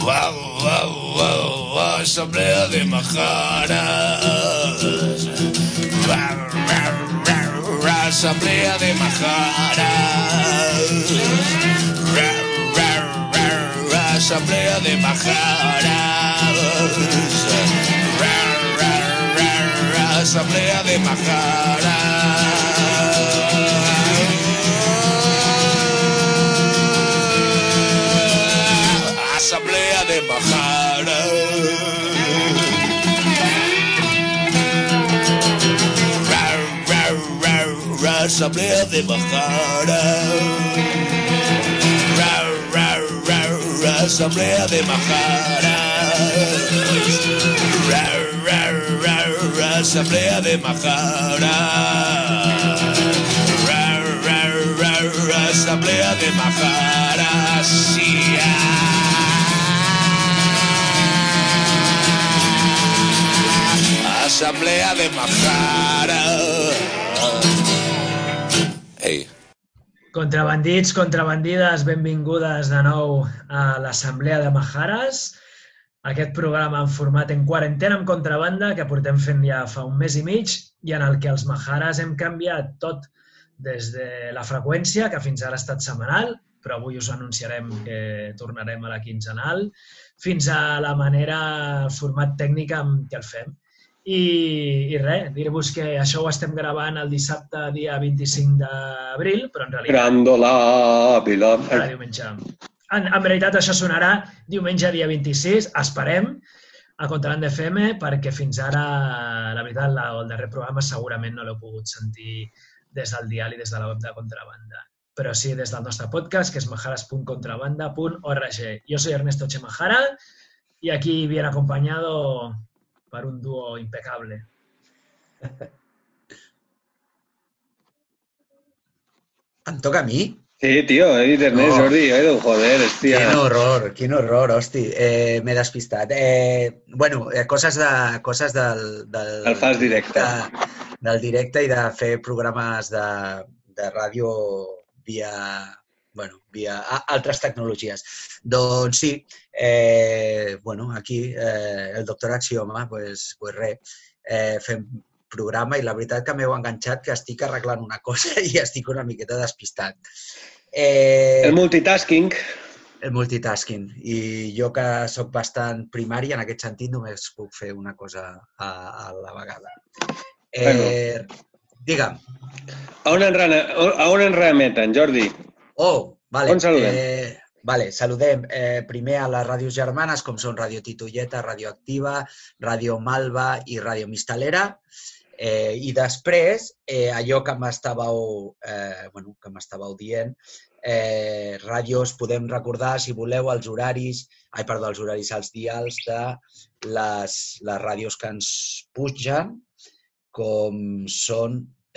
Asamblea de Majaras. Asamblea de Majaras. Asamblea de Majaras. Asamblea de Majaras. Asamblea de Majaras. Asamblea de Majaras. Asamblea de Majaras. Asamblea de Majaras. Asamblea de Majaras. Asamblea de Majaras. Ei. Contrabandits, contrabandides, benvingudes de nou a l'Assemblea de Majares, aquest programa en format en quarantena amb contrabanda que portem fent ja fa un mes i mig i en el que els Majares hem canviat tot des de la freqüència, que fins ara ha estat setmanal, però avui us anunciarem que tornarem a la quinzenal, fins a la manera, el format tècnic amb què el fem. I res, dir-vos que això ho estem gravant el dissabte, dia 25 d'abril, però en realitat... Ara, diumenge. En veritat, això sonarà diumenge, dia 26, esperem, a Contrabanda FM, perquè fins ara, la veritat, el darrer programa segurament no l'heu pogut sentir des del dial i des de la web de Contrabanda. Però sí des del nostre podcast, que és majaras.contrabanda.org. Jo soy Ernesto Chemajara y aquí bien acompañado per un dúo impecable. Em toca a mi? Sí, tío, he dit Ernest, Jordi, joder, hòstia. Quin horror, hosti, m'he despistat. Bueno, coses del El fas directe. Del directe i de fer programes de ràdio via altres tecnologies. Doncs sí, bueno, aquí el doctor Axioma, pues res, fem programa i la veritat que m'heu enganxat que estic arreglant una cosa i estic una miqueta despistat. El multitasking. El multitasking. I jo que sóc bastant primari, en aquest sentit només puc fer una cosa a la vegada. Digue'm. A on ens remeten, Jordi? Oh, vale. On saludem? Vale, saludem primer a les ràdios germanes, com són Ràdio Titulleta, Ràdio Activa, Ràdio Malva i Ràdio Mistalera. I després, allò que m'estàveu dient, ràdios, podem recordar, si voleu, els dials de les ràdios que ens pugen, com són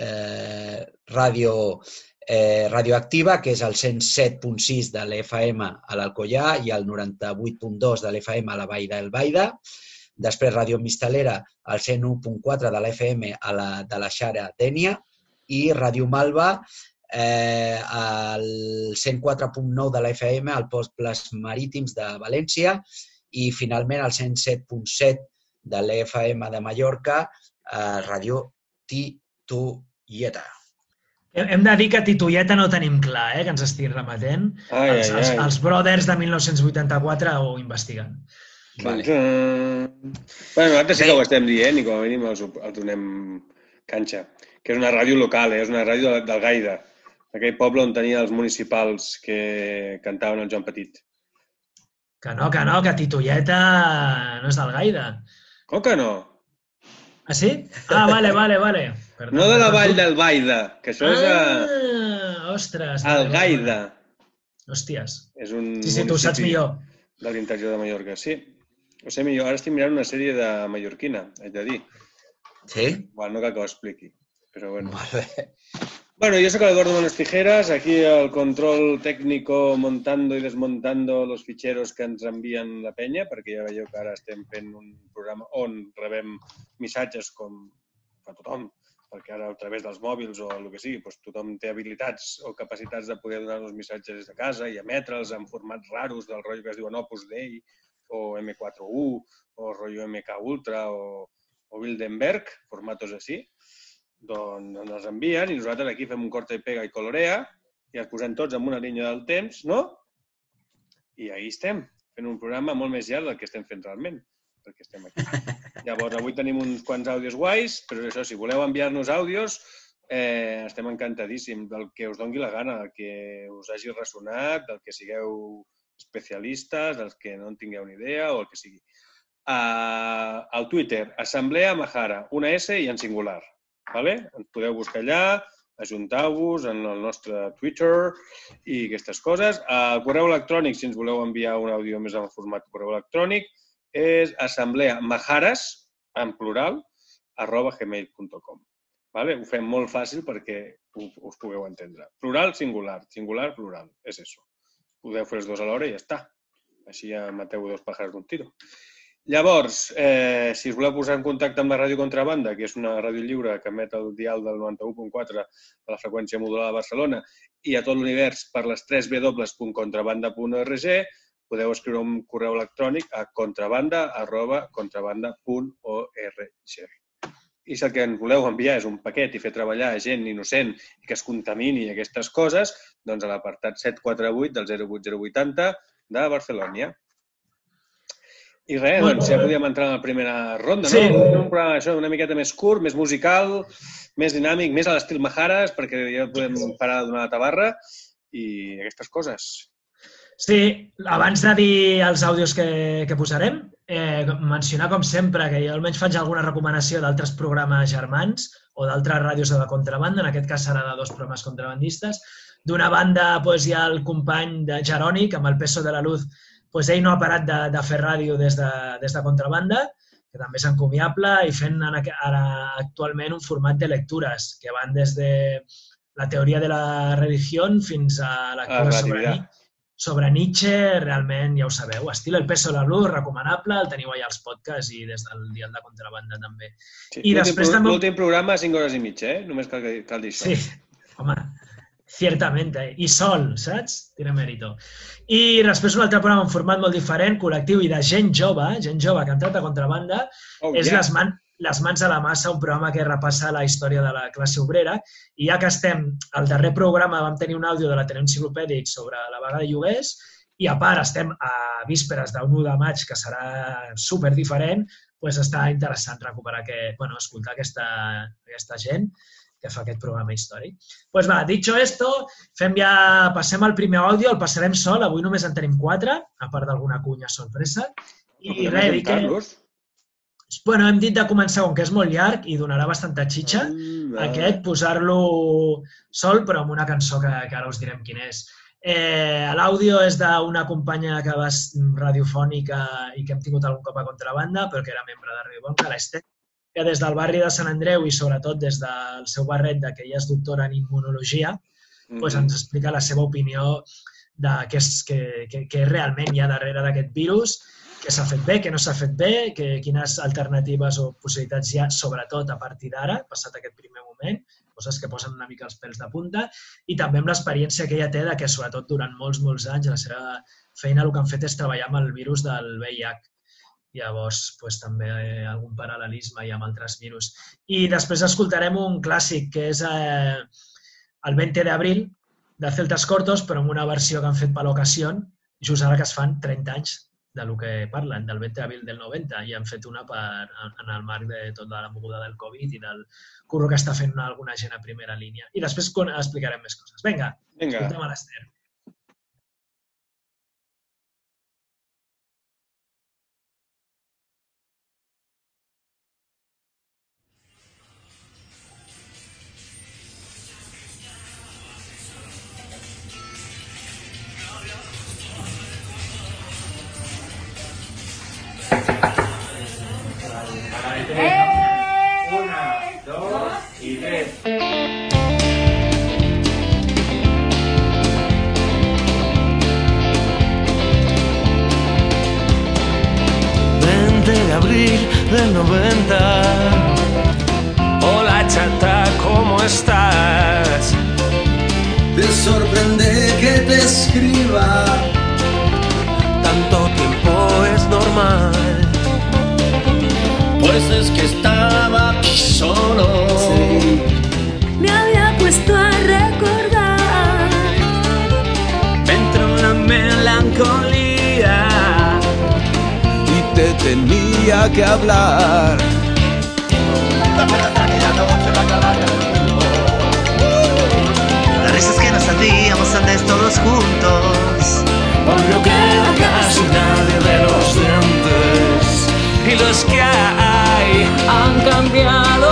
Radioactiva, que és el 107.6 de l'FM a l'Alcoià i el 98.2 de l'FM a la Vall d'Albaida. Després Ràdio Mistalera, el 101.4 de l'FM de la Xara Dénia i Ràdio Malva, el 104.9 de l'FM al Pobles Marítims de València i finalment el 107.7 de l'FM de Mallorca, Ràdio Titulleta. Hem de dir que Titulleta no tenim clar, que ens estic remetent. Els Brothers de 1984 ho investiguen. Vale. Bueno, nosaltres sí que ho estem dient i com a mínim els donem canxa. Que és una ràdio local, és una ràdio del Gaida, aquell poble on tenia els municipals que cantaven el Joan Petit. Que no, que Titulleta no és del Gaida. Com que no? Ah, sí? Ah, vale. Perdó, no de la Vall d'Albaida, que això és ostres. el Gaida. Hòsties. És un sí, tu saps millor. De l'interior de Mallorca, sí. Ho sé millor. Ara estic mirant una sèrie de mallorquina, haig de dir. Sí? Bueno, no cal que ho expliqui, però bueno. Vale. Bueno, yo soy Eduardo Manos Tijeras, aquí al control técnico montando y desmontando los ficheros que ens envien la penya, perquè ja veieu que ara estem fent un programa on rebem missatges com a tothom, perquè ara a través dels mòbils o el que sigui, doncs tothom té habilitats o capacitats de poder donar-nos missatges des de casa i emetre'ls en formats raros del rotllo que es diuen Opus Dei, o M4U, o rotllo MK Ultra, o Bilderberg, formatos així, doncs ens els envien i nosaltres aquí fem un corta i pega i colorea i els posem tots en una línia del temps, no? I ahí estem, fent un programa molt més llarg del que estem fent realment, perquè estem aquí. Llavors, avui tenim uns quants àudios guais, però això, si voleu enviar-nos àudios, estem encantadíssims del que us doni la gana, del que us hagi ressonat, del que sigueu especialistes, dels que no en tingueu ni idea o el que sigui. Al Twitter, Assemblea Mahara, una S i en singular. Ens podeu buscar allà, ajunteu-vos en el nostre Twitter i aquestes coses. El correu electrònic, si ens voleu enviar un àudio més en format correu electrònic, és assembleamaharas, en plural, @gmail.com. Ho fem molt fàcil perquè us pugueu entendre. Plural, singular, singular, plural. És això. Podeu fer els dos alhora i ja està. Així ja mateu dos pájaros d'un tiro. Llavors, si us voleu posar en contacte amb la Ràdio Contrabanda, que és una ràdio lliure que emet el dial del 91.4 de la freqüència modulada de Barcelona i a tot l'univers per les 3 www.contrabanda.org, podeu escriure un correu electrònic a contrabanda@contrabanda.org. I si el que ens voleu enviar és un paquet i fer treballar gent innocent i que es contamini aquestes coses, doncs a l'apartat 748 del 08080 de Barcelona. I res, doncs ja podíem entrar en la primera ronda, no? Sí. Un programa això una miqueta més curt, més musical, més dinàmic, més a l'estil Maharas, perquè ja podem parar de donar la tabarra i aquestes coses. Sí, abans de dir els àudios que posarem, mencionar com sempre que jo almenys faig alguna recomanació d'altres programes germans o d'altres ràdios de contrabanda, en aquest cas serà de 2 programes contrabandistes. D'una banda hi ha el company de Jerònic, amb el Peso de la Luz, ell no ha parat de fer ràdio des de contrabanda, que també és encomiable, i fent ara actualment un format de lectures que van des de la teoria de la religió fins a lectures sobre Nietzsche, realment, ja ho sabeu, estil El Peso de la Luz, recomanable, el teniu allà als podcasts i des del dial de contrabanda també. Sí, l'últim programa 5 hores i mitja, només cal dir això. Sí, home, ciertamente. I sol, saps? Tiene mérito. I després un altre programa en format molt diferent, col·lectiu i de gent jove que ha entrat a contrabanda, és Les mans a la massa, un programa que repassa la història de la classe obrera. I ja que estem, al darrer programa vam tenir un àudio de l'Ateneu Enciclopèdic sobre la vaga de lloguers i a part estem a vísperes del 1 de maig, que serà superdiferent, està interessant recuperar escoltar aquesta gent que fa aquest programa històric. Dicho esto, passem al primer àudio, el passarem sol, avui només en tenim 4, a part d'alguna cunya sorpresa. I res, dir que... Hem dit de començar, com que és molt llarg i donarà bastanta xitxa, posar-lo sol, però amb una cançó que ara us direm quina és. L'àudio és d'una companya radiofònica i que hem tingut algun cop a contrabanda, però que era membre de Radio Bonca, l'Ester, que des del barri de Sant Andreu i sobretot des del seu barret, que ella és doctora en immunologia, ens explica la seva opinió de què realment hi ha darrere d'aquest virus, què s'ha fet bé, què no s'ha fet bé, quines alternatives o possibilitats hi ha, sobretot a partir d'ara, passat aquest primer moment, coses que posen una mica els pèls de punta, i també amb l'experiència que ella té que, sobretot, durant molts anys, la seva feina el que han fet és treballar amb el virus del VIH. Llavors, també algun paral·lelisme hi ha amb altres virus. I després escoltarem un clàssic, que és el 20 d'abril, de Celtas Cortos, però amb una versió que han fet per l'ocasió, just ara que es fan 30 anys del que parlen, del 20 d'abril del 90, i han fet una en el marc de tota la moguda del Covid i del curro que està fent alguna gent a primera línia. I després explicarem més coses. Vinga, escoltem a l'Ester. Del 90. Hola chata, ¿cómo estás? Te sorprende que te escriba. Tanto tiempo es no tenía que hablar. Las risas que nos hacíamos antes todos juntos. Hoy no queda casi nadie de los dientes. Y los que hay han cambiado,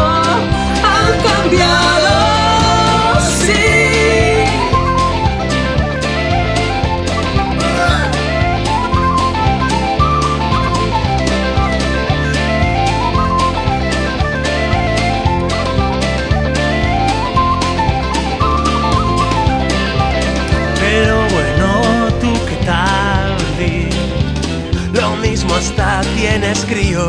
sí. Pero bueno, ¿tú qué tal? Di lo mismo, hasta tienes críos.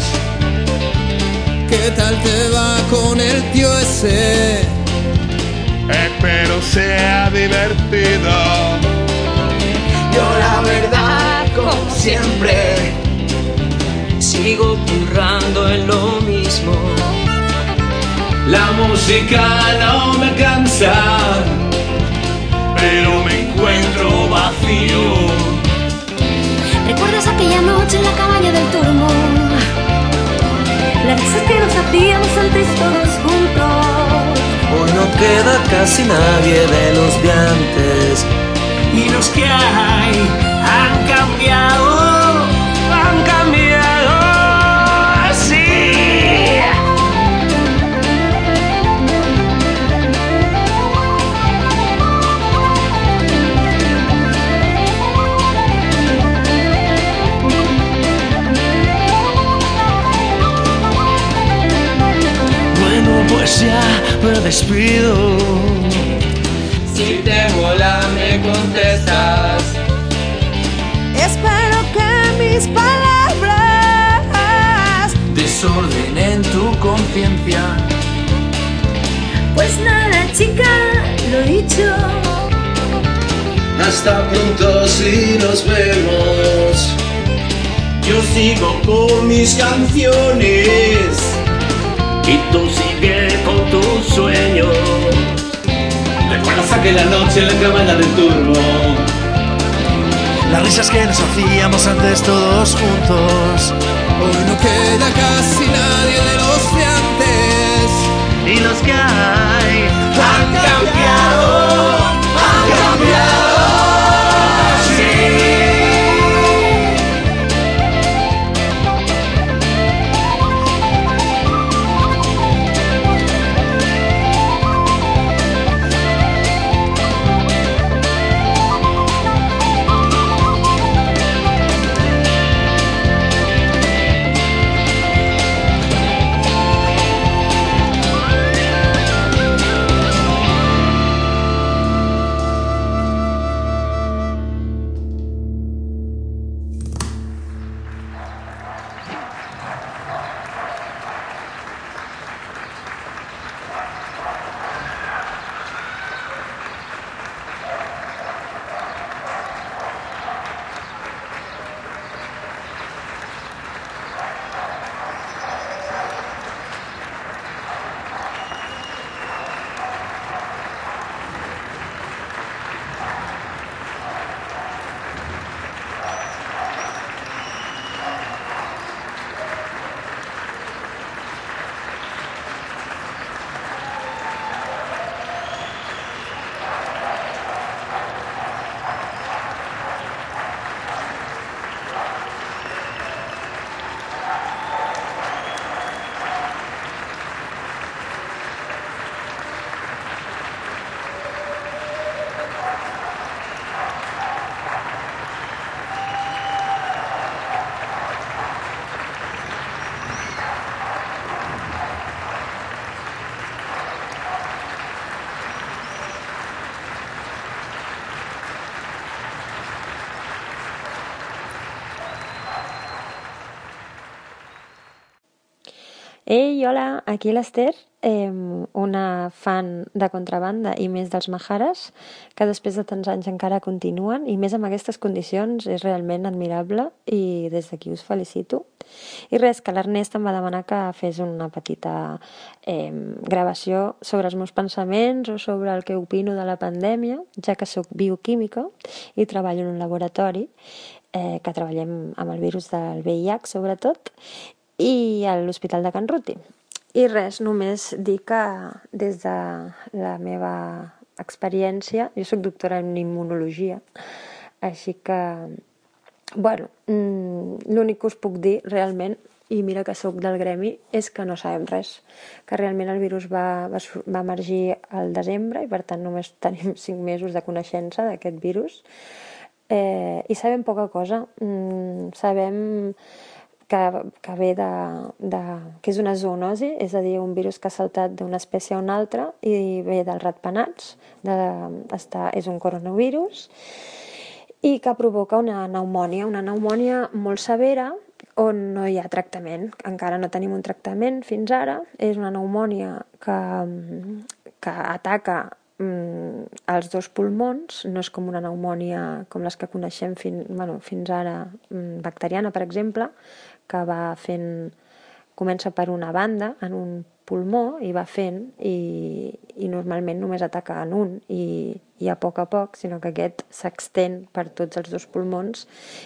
¿Qué tal te va con el tío ese? Espero sea divertido. Yo la verdad, como siempre, sigo currando en lo mismo. La música no me cansa, pero me encuentro vacío. ¿Recuerdas aquella noche en la cabaña del turmo? Las risas que nos hacíamos antes todos juntos. Hoy no queda casi nadie de los de antes. Y los que hay han cambiado, sí. Bueno, pues ya me despido. Si te mola me contestas. Espero que mis palabras Desordenen tu conciencia. Pues nada, chica, lo dicho. Hasta pronto si nos vemos. Yo sigo con mis canciones y tú sigue con tus sueños. ¿Recuerdas aquella noche en la cabaña del turbo? Las risas que nos hacíamos antes todos juntos. Hoy no queda casi nadie de los de antes. Y los que hay Han cambiado, sí. Ei, hola, aquí l'Ester, una fan de contrabanda i més dels Maharas, que després de tants anys encara continuen, i més amb aquestes condicions és realment admirable i des d'aquí us felicito. I res, que l'Ernest em va demanar que fes una petita gravació sobre els meus pensaments o sobre el que opino de la pandèmia, ja que sóc bioquímica i treballo en un laboratori. que treballem amb el virus del VIH, sobretot, i a l'Hospital de Can Ruti. I res, només dir que des de la meva experiència, jo soc doctora en immunologia, així que, bueno, l'únic que us puc dir realment, i mira que sóc del gremi, és que no sabem res, que realment el virus va emergir al desembre i per tant només tenim 5 mesos de coneixença d'aquest virus, i sabem poca cosa. Sabem que ve que és una zoonosi, és a dir, un virus que ha saltat d'una espècie a una altra i ve dels ratpenats, és un coronavirus, i que provoca una pneumònia molt severa on no hi ha tractament. Encara no tenim un tractament fins ara. És una pneumònia que ataca els 2 pulmons, no és com una pneumònia com les que coneixem fins ara, bacteriana, per exemple, que comença per una banda, en un pulmó, i va fent, i normalment només ataca en un, i a poc, sinó que aquest s'extén per tots els 2 pulmons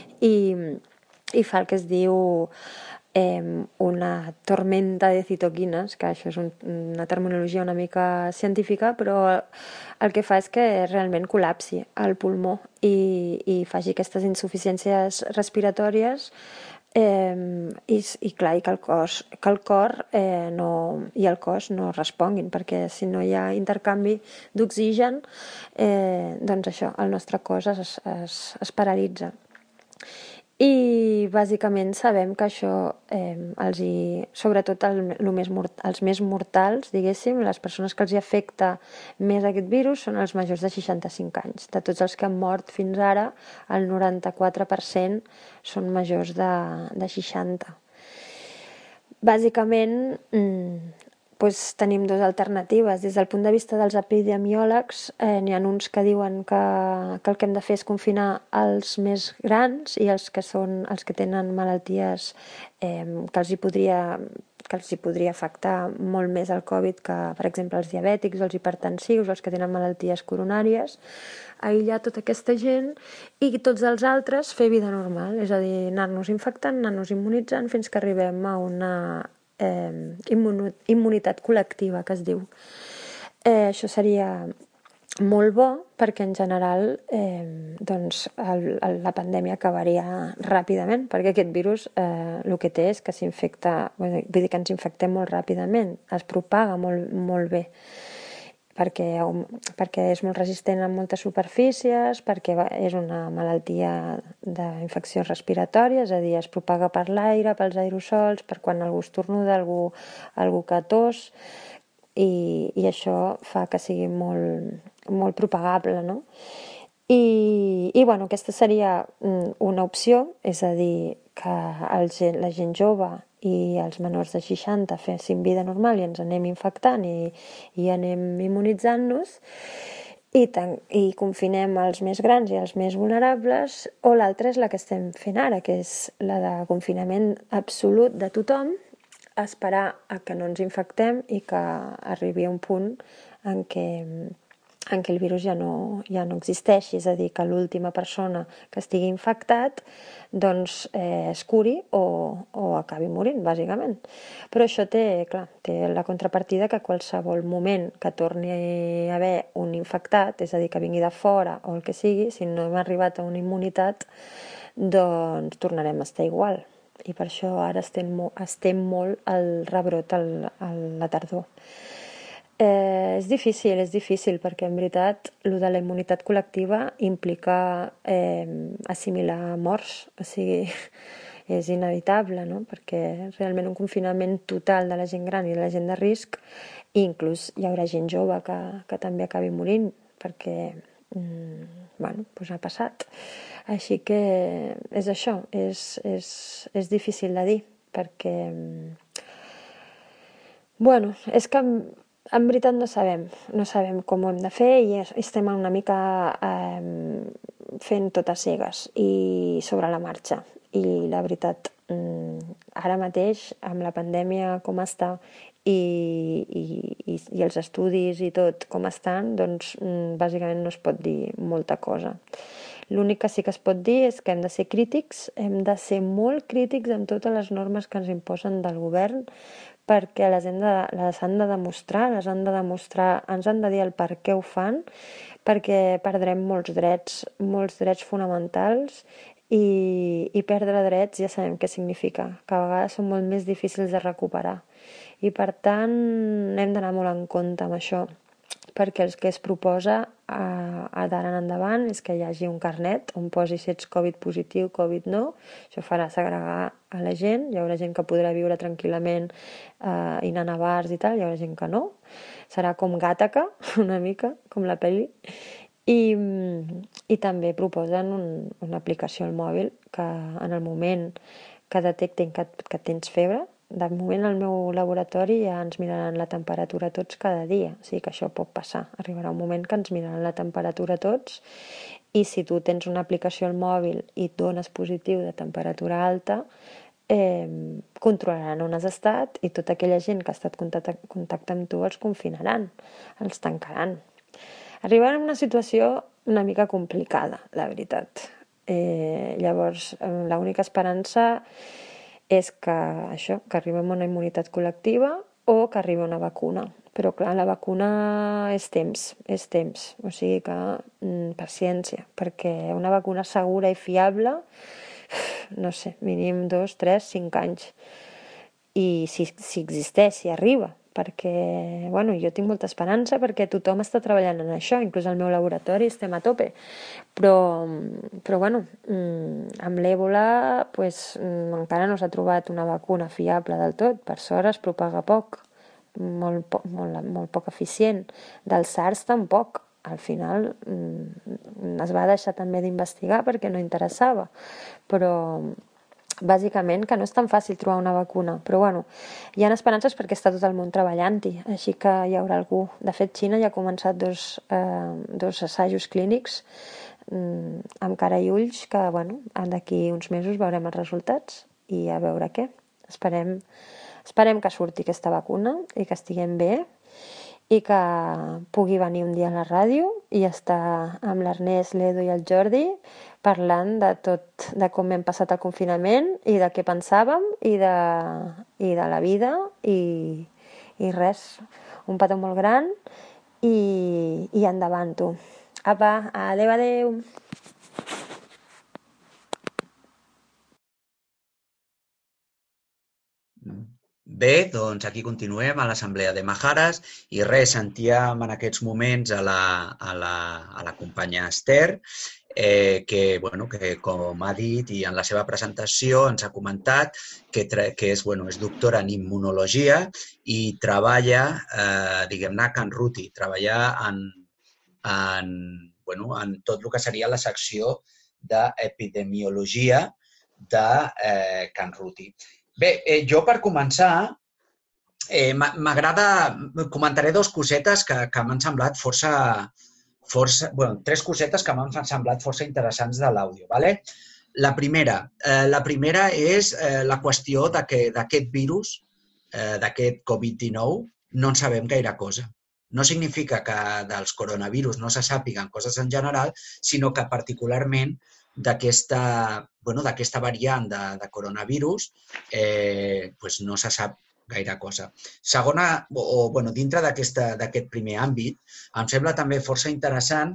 i fa el que es diu una tormenta de citoquines, que això és una terminologia una mica científica, però el que fa és que realment col·lapsi el pulmó i faci aquestes insuficiències respiratòries i clar, i que el cor i el cos no responguin, perquè si no hi ha intercanvi d'oxigen, doncs això, el nostre cos es paralitza. I bàsicament sabem que això, sobretot els més mortals, diguéssim, les persones que els hi afecta més aquest virus són els majors de 65 anys. De tots els que han mort fins ara, el 94% són majors de 60. Bàsicament, tenim 2 alternatives. Des del punt de vista dels epidemiòlegs, n'hi ha uns que diuen que el que hem de fer és confinar els més grans i els que tenen malalties que els hi podria afectar molt més el Covid que, per exemple, els diabètics, els hipertensius, els que tenen malalties coronàries, aïllar tota aquesta gent i tots els altres fer vida normal, és a dir, anar-nos infectant, anar-nos immunitzant fins que arribem a una immunitat col·lectiva, que es diu. Això seria molt bo perquè en general la pandèmia acabaria ràpidament, perquè aquest virus el que té és que s'infecta, vull dir que ens infectem molt ràpidament, es propaga molt bé, perquè és molt resistent a moltes superfícies, perquè és una malaltia d'infeccions respiratòries, és a dir, es propaga per l'aire, pels aerosols, per quan algú estornuda, algú que tos, i això fa que sigui molt propagable, no? I aquesta seria una opció, és a dir, que la gent jove i els menors de 60 fessin vida normal i ens anem infectant i anem immunitzant-nos i confinem els més grans i els més vulnerables, o l'altra és la que estem fent ara, que és la de confinament absolut de tothom, esperar a que no ens infectem i que arribi a un punt en què el virus ja no existeixi, és a dir, que l'última persona que estigui infectat doncs es curi o acabi morint, bàsicament. Però això té la contrapartida que qualsevol moment que torni a haver un infectat, és a dir, que vingui de fora o el que sigui, si no hem arribat a una immunitat, doncs tornarem a estar igual. I per això ara estem molt al rebrot a la tardor. És difícil perquè en veritat el de la immunitat col·lectiva implica assimilar morts, o sigui, és inevitable, no? Perquè realment un confinament total de la gent gran i de la gent de risc, i inclús hi haurà gent jove que també acabi morint, perquè ha passat. Així que és això, és difícil de dir, perquè és que en veritat no sabem com ho hem de fer i estem una mica fent tot a cegues i sobre la marxa. I la veritat, ara mateix, amb la pandèmia com està i els estudis i tot com estan, doncs bàsicament no es pot dir molta cosa. L'únic que sí que es pot dir és que hem de ser crítics, hem de ser molt crítics amb totes les normes que ens imposen del govern, perquè les han de demostrar, ens han de dir el per què ho fan, perquè perdrem molts drets fonamentals, i perdre drets ja sabem què significa, que a vegades són molt més difícils de recuperar. I per tant hem d'anar molt en compte amb això, perquè el que es proposa d'ara en endavant és que hi hagi un carnet on posi si ets Covid positiu, Covid no. Això farà segregar a la gent, hi haurà gent que podrà viure tranquil·lament i anar a bars i tal, hi haurà gent que no. Serà com Gàtaca, una mica, com la pel·li. I també proposen una aplicació al mòbil que en el moment que detectin que tens febre, de moment al meu laboratori ja ens miraran la temperatura tots cada dia, o sigui que això pot passar. Arribarà un moment que ens miraran la temperatura tots i si tu tens una aplicació al mòbil i et dones positiu de temperatura alta, controlaran on has estat i tota aquella gent que ha estat en contacte amb tu els confinaran, els tancaran. Arribarem a una situació una mica complicada, la veritat. Llavors, l'única esperança és que arribem a una immunitat col·lectiva o que arribi una vacuna. Però clar, la vacuna és temps. O sigui que paciència, perquè una vacuna segura i fiable, no sé, mínim 2, 3, 5 anys. I si existeix, si arriba, perquè, bueno, jo tinc molta esperança perquè tothom està treballant en això, inclús al meu laboratori estem a tope, però bueno, amb l'èbola encara no s'ha trobat una vacuna fiable del tot, per sort es propaga poc, molt poc eficient. Del SARS tampoc, al final es va deixar també d'investigar perquè no interessava, però bàsicament que no és tan fàcil trobar una vacuna, però bueno, hi ha esperances perquè està tot el món treballant-hi, així que hi haurà algú. De fet, Xina ja ha començat dos assajos clínics amb cara i ulls que, bueno, d'aquí uns mesos veurem els resultats i a veure què. Esperem que surti aquesta vacuna i que estiguem bé i que pugui venir un dia a la ràdio i estar amb l'Ernest, l'Edu i el Jordi parlant de tot, de com hem passat el confinament i de què pensàvem i de la vida i res, un petó molt gran i endavant tu. Apa, adeu. Bé, doncs aquí continuem a l'Assemblea de Majares i res, sentíem en aquests moments a la companya Esther que, com ha dit i en la seva presentació ens ha comentat que és doctora en immunologia i treballa, diguem-ne, a Can Ruti, treballa en tot el que seria la secció d'epidemiologia de Can Ruti. Bé, jo per començar comentaré dues cosetes que m'han semblat tres cosetes que m'han semblat força interessants de l'àudio. La primera és la qüestió d'aquest virus, d'aquest Covid-19, no en sabem gaire cosa. No significa que dels coronavirus no se sàpiguen coses en general, sinó que particularment d'aquesta variant de coronavirus no se sap gaire cosa. Segona, dintre d'aquest primer àmbit, em sembla també força interessant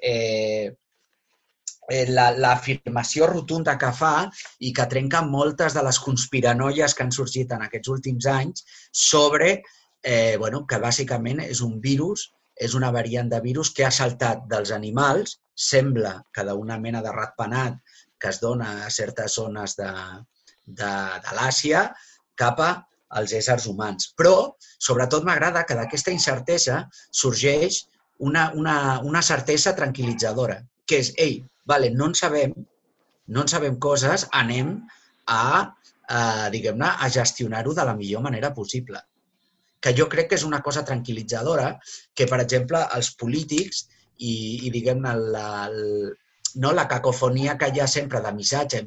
l'afirmació rotunda que fa i que trenca moltes de les conspiranoies que han sorgit en aquests últims anys sobre que bàsicament és un virus, és una variant de virus que ha saltat dels animals, sembla que d'una mena de ratpenat que es dona a certes zones de l'Àsia cap als éssers humans. Però, sobretot, m'agrada que d'aquesta incertesa sorgeix una certesa tranquil·litzadora, que és, no en sabem coses, anem a gestionar-ho de la millor manera possible. Que jo crec que és una cosa tranquil·litzadora que, per exemple, els polítics i diguem-ne, la cacofonia que hi ha sempre de missatge,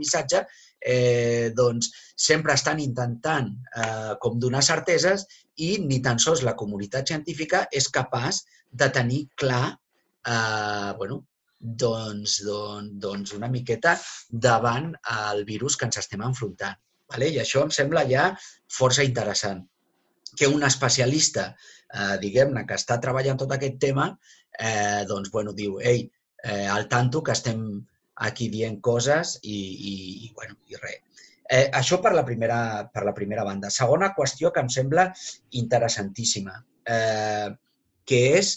doncs sempre estan intentant com donar certeses i ni tan sols la comunitat científica és capaç de tenir clar doncs una miqueta davant el virus que ens estem enfrontant. I això em sembla ja força interessant. Que un especialista, diguem-ne, que està treballant tot aquest tema, doncs, diu, ei, al tanto que estem aquí dient coses i res. Això per la primera banda. Segona qüestió que em sembla interessantíssima, que és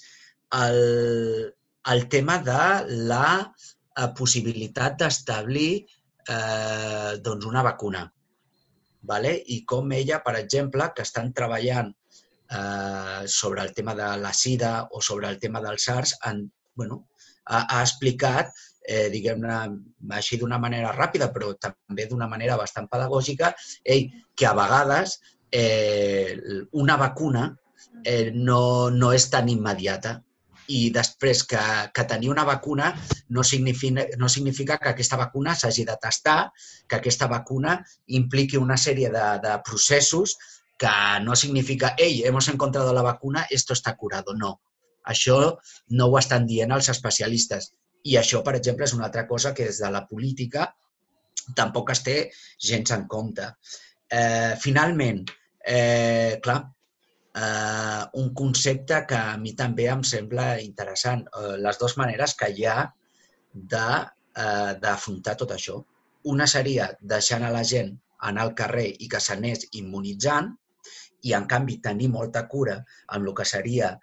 el tema de la possibilitat d'establir una vacuna. I com ella, per exemple, que estan treballant sobre el tema de la sida o sobre el tema del SARS, ha explicat, diguem-ne, així d'una manera ràpida, però també d'una manera bastant pedagògica, que a vegades una vacuna no és tan immediata. I després que tenir una vacuna no significa que aquesta vacuna s'hagi de tastar, que aquesta vacuna impliqui una sèrie de processos que no significa hemos encontrado la vacuna, esto está curado. No, això no ho estan dient els especialistes. I això, per exemple, és una altra cosa que des de la política tampoc es té gens en compte. Finalment, clar, un concepte que a mi també em sembla interessant. Les dues maneres que hi ha d'afrontar tot això. Una seria deixant a la gent anar al carrer i que s'anés immunitzant i, en canvi, tenir molta cura amb el que seria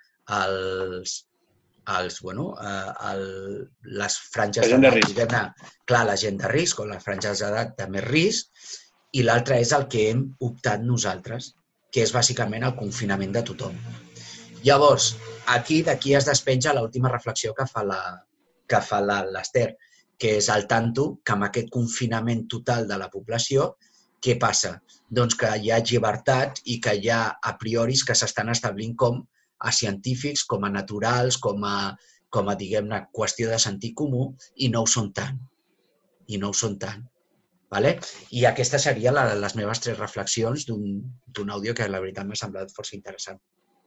les franges d'edat, clar, la gent de risc o les franges d'edat de més risc, i l'altre és el que hem optat nosaltres, que és bàsicament el confinament de tothom. Llavors, d'aquí es despenja l'última reflexió que fa l'Ester, que és al tanto que amb aquest confinament total de la població, què passa? Doncs que hi ha llibertats i que hi ha a prioris que s'estan establint com a científics, com a naturals, com a diguem-ne, qüestió de sentit comú, i no ho són tant. I aquestes serien les meves 3 reflexions d'un àudio que la veritat m'ha semblat força interessant.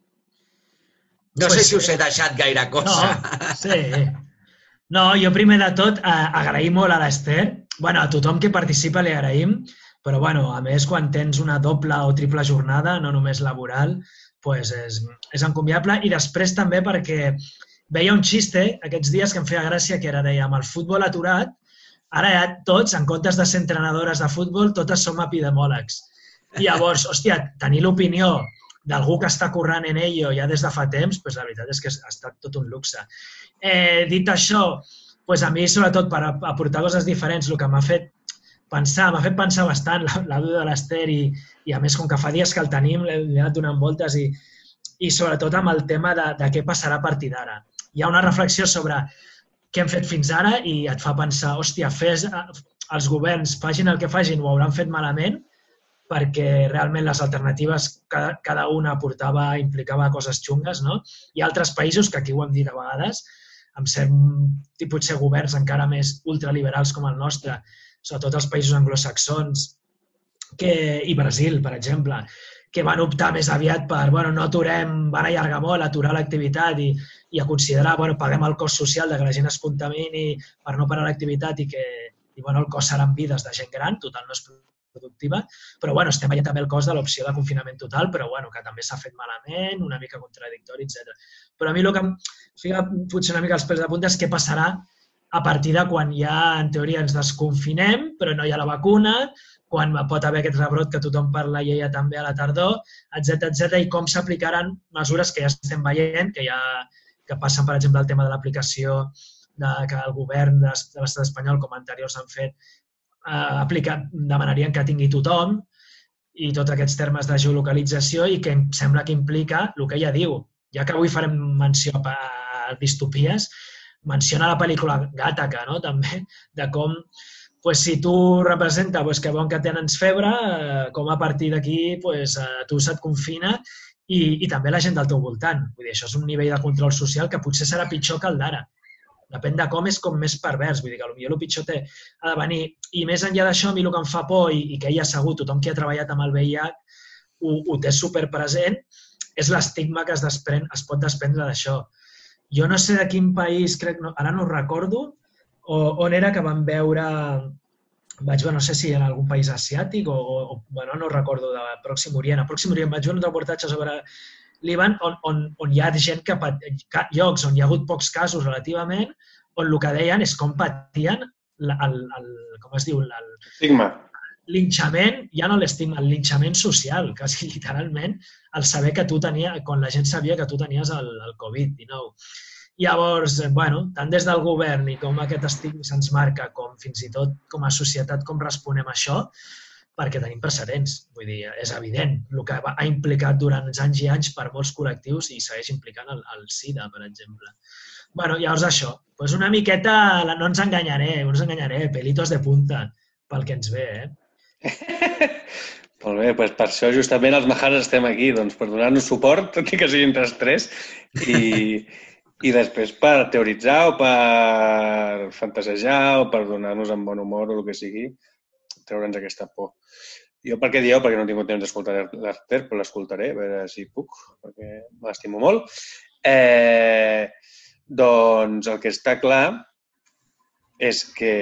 No sé si us he deixat gaire cosa. No, sí. No, jo primer de tot agrair molt a l'Ester. A tothom que participa li agraïm, però a més quan tens una doble o triple jornada, no només laboral, és encomiable. I després també perquè veia un xiste aquests dies que em feia gràcia, que era, deia, amb el futbol aturat, ara ja tots, en comptes de ser entrenadores de futbol, totes som epidemòlegs. I llavors, hòstia, tenir l'opinió d'algú que està currant en ello ja des de fa temps, la veritat és que ha estat tot un luxe. Dit això, a mi, sobretot, per aportar coses diferents, el que m'ha fet pensar bastant l'àudio de l'Ester i, a més, com que fa dies que el tenim, l'he anat donant voltes i sobretot amb el tema de què passarà a partir d'ara. Hi ha una reflexió sobre què hem fet fins ara i et fa pensar, hòstia, els governs, facin el que facin, ho hauran fet malament, perquè realment les alternatives, cada una implicava coses xungues, no? Hi ha altres països, que aquí ho hem dit a vegades, amb potser governs encara més ultraliberals com el nostre, sobretot els països anglosaxons i Brasil, per exemple, que van optar més aviat per, no aturem, van allargar molt, aturar l'activitat i a considerar, paguem el cost social de que la gent es contamini per no parar l'activitat i el cost seran vides de gent gran, total no és productiva, però estem veient també el cost de l'opció de confinament total, però que també s'ha fet malament, una mica contradictori, etc. Però a mi el que em fica potser una mica els pèls de punta és què passarà a partir de quan ja, en teoria, ens desconfinem, però no hi ha la vacuna, quan pot haver aquest rebrot que tothom parla i ella també a la tardor, etc. I com s'aplicaran mesures que ja estem veient, que passen, per exemple, el tema de l'aplicació que el govern de l'estat espanyol, com anteriors han fet, demanarien que tingui tothom i tots aquests termes de geolocalització i que em sembla que implica el que ella diu. Ja que avui farem menció a distopies, menciona la pel·lícula Gàtaca, no?, també, de com si tu representa que veuen que tens febre, com a partir d'aquí tu se't confina i també la gent del teu voltant. Vull dir, això és un nivell de control social que potser serà pitjor que el d'ara. Depèn de com és com més pervers. Vull dir que potser el pitjor ha de venir. I més enllà d'això, a mi el que em fa por i que ella segur, tothom que ha treballat amb el VIH ho té superpresent, és l'estigma que es pot desprendre d'això. jo no sé de quin país, crec, ara no ho recordo, on era que van veure, vaig veure, no sé si en algun país asiàtic o bueno, no recordo, de Pròxim Orient. A Pròxim Orient vaig veure un reportatge sobre Líban on hi ha gent llocs on hi ha hagut pocs casos relativament, on el que deien és com patien com es diu, Estigma. Linxament, ja no l'estigma, el linxament social, quasi literalment, al saber que tu tenies, quan la gent sabia que tu tenies el Covid-19. Llavors, bueno, tant des del govern i com aquest estigma se'ns marca, com fins i tot com a societat, com responem a això, perquè tenim precedents. Vull dir, és evident el que ha implicat durant anys i anys per molts col·lectius i segueix implicant el SIDA, per exemple. Bueno, llavors això, doncs una miqueta, no ens enganyaré, pelitos de punta pel que ens ve, Molt bé, doncs per això justament els Majares estem aquí, doncs per donar-nos suport, tot i que siguin entre els tres, i després per teoritzar o per fantasejar o per donar-nos en bon humor o el que sigui, treure'ns aquesta por. Jo per què dieu? Perquè no he tingut temps d'escoltar l'Ester, però l'escoltaré, a veure si puc, perquè me l'estimo molt. Doncs el que està clar és que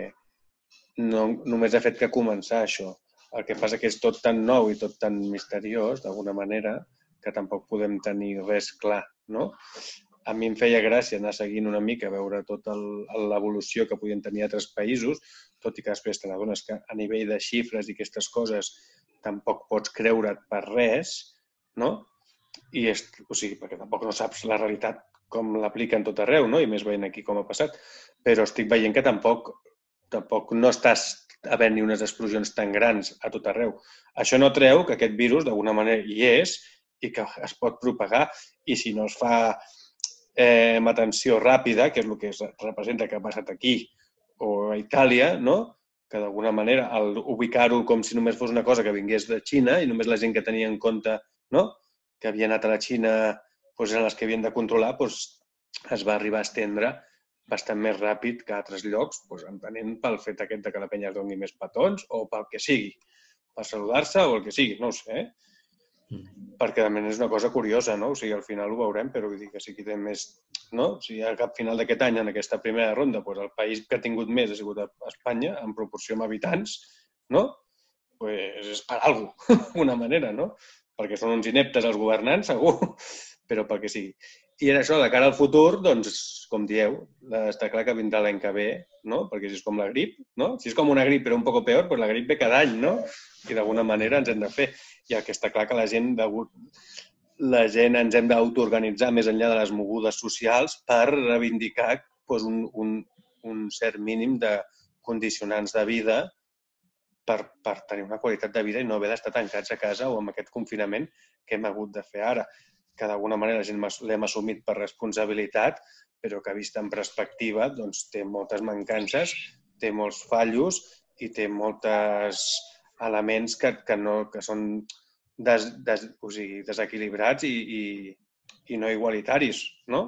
no només ha fet que començar això. El que passa que és tot tan nou i tot tan misteriós, d'alguna manera, que tampoc podem tenir res clar, no? A mi em feia gràcia anar seguint una mica, veure tota l'evolució que podien tenir altres països, tot i que després te n'adones que a nivell de xifres i aquestes coses tampoc pots creure't per res, no? O sigui, perquè tampoc no saps la realitat com l'apliquen tot arreu, no? I més veient aquí com ha passat. Però estic veient que tampoc no estàs havent-hi unes explosions tan grans a tot arreu. Això no treu que aquest virus d'alguna manera hi és i que es pot propagar i si no es fa amb atenció ràpida, que és el que es representa que ha passat aquí o a Itàlia, no? Que d'alguna manera al ubicar-ho com si només fos una cosa que vingués de Xina i només la gent que tenia en compte, no? Que havia anat a la Xina eren les que havien de controlar, es va arribar a estendre bastant més ràpid que a altres llocs, entenent pel fet aquest que la penya es doni més petons o pel que sigui, per saludar-se o el que sigui, no ho sé. Perquè també és una cosa curiosa, no? O sigui, al final ho veurem, però vull dir que si quedem més, no? Si al final d'aquest any, en aquesta primera ronda, el país que ha tingut més ha sigut Espanya, en proporció amb habitants, no? És per alguna cosa, d'alguna manera, no? Perquè són uns ineptes els governants, segur, però pel que sigui. I en això, de cara al futur, doncs, com dieu, està clar que vindrà l'any que ve, no? Perquè si és com la grip, no? Si és com una grip però un poc peor, doncs la grip ve cada any, no? I d'alguna manera ens hem de fer. I el que està clar que la gent ens hem d'autoorganitzar més enllà de les mogudes socials per reivindicar un cert mínim de condicionants de vida per tenir una qualitat de vida i no haver d'estar tancats a casa o amb aquest confinament que hem hagut de fer ara. Que d'alguna manera la gent l'hem assumit per responsabilitat, però que vist en perspectiva doncs, té moltes mancances, té molts fallos i té molts elements que són desequilibrats i no igualitaris, no?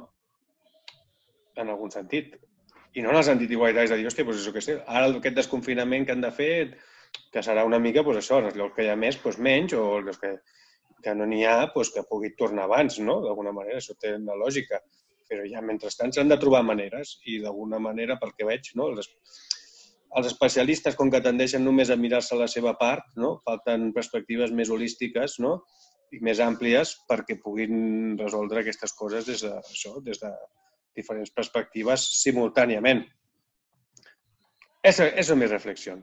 En algun sentit. I no en el sentit igualitari de dir, hòstia, doncs això que sé, ara aquest desconfinament que han de fer, que serà una mica això, en els llocs que hi ha més, menys, o els que no n'hi ha, que pugui tornar abans, no? D'alguna manera, això té una lògica. Però ja, mentrestant, s'han de trobar maneres i d'alguna manera, pel que veig, no? Els especialistes, com que tendeixen només a mirar-se la seva part, no? Falten perspectives més holístiques, no? I més àmplies perquè puguin resoldre aquestes coses des de diferents perspectives simultàniament. Esa és mi reflexió.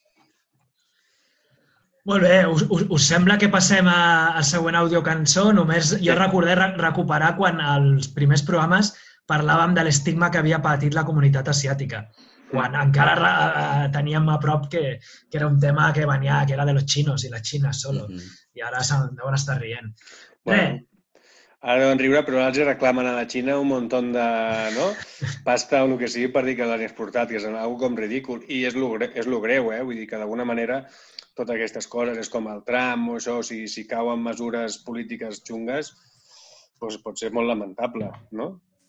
Molt bé, us sembla que passem al següent àudio-cançó? Només jo recuperar quan als primers programes parlàvem de l'estigma que havia patit la comunitat asiàtica, quan encara teníem a prop que era un tema que venia, que era de los chinos i la Xina solo, i ara se'n deuen estar rient. Ara deuen riure, però els reclamen a la Xina un munt de pasta o el que sigui per dir que l'han exportat, que és una cosa com ridícul, i és lo greu, vull dir que d'alguna manera totes aquestes coses, és com el tram o això, si cauen mesures polítiques xungues, doncs pot ser molt lamentable, no?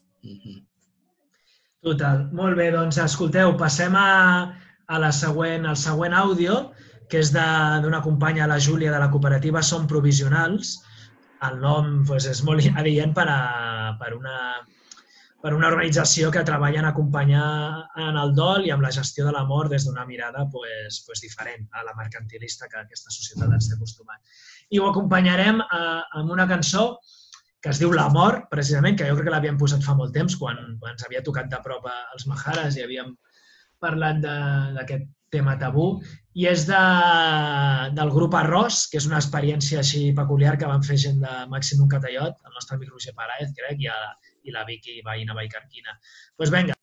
Total. Molt bé, doncs escolteu, passem al següent àudio, que és d'una companya, la Júlia, de la cooperativa Som Provisionals. El nom és molt adient per per una organització que treballa en acompanyar en el dol i amb la gestió de la mort des d'una mirada diferent a la mercantilista que aquesta societat ens té acostumat. I ho acompanyarem amb una cançó que es diu La mort, precisament, que jo crec que l'havíem posat fa molt temps, quan ens havia tocat de prop als Maharas i havíem parlat d'aquest tema tabú, i és del grup Arròs, que és una experiència així peculiar que van fer gent de Màximum Catallot, el nostre amic Roger Paraez, crec, i la Vicky Veïna Vallcarquina. Doncs vinga.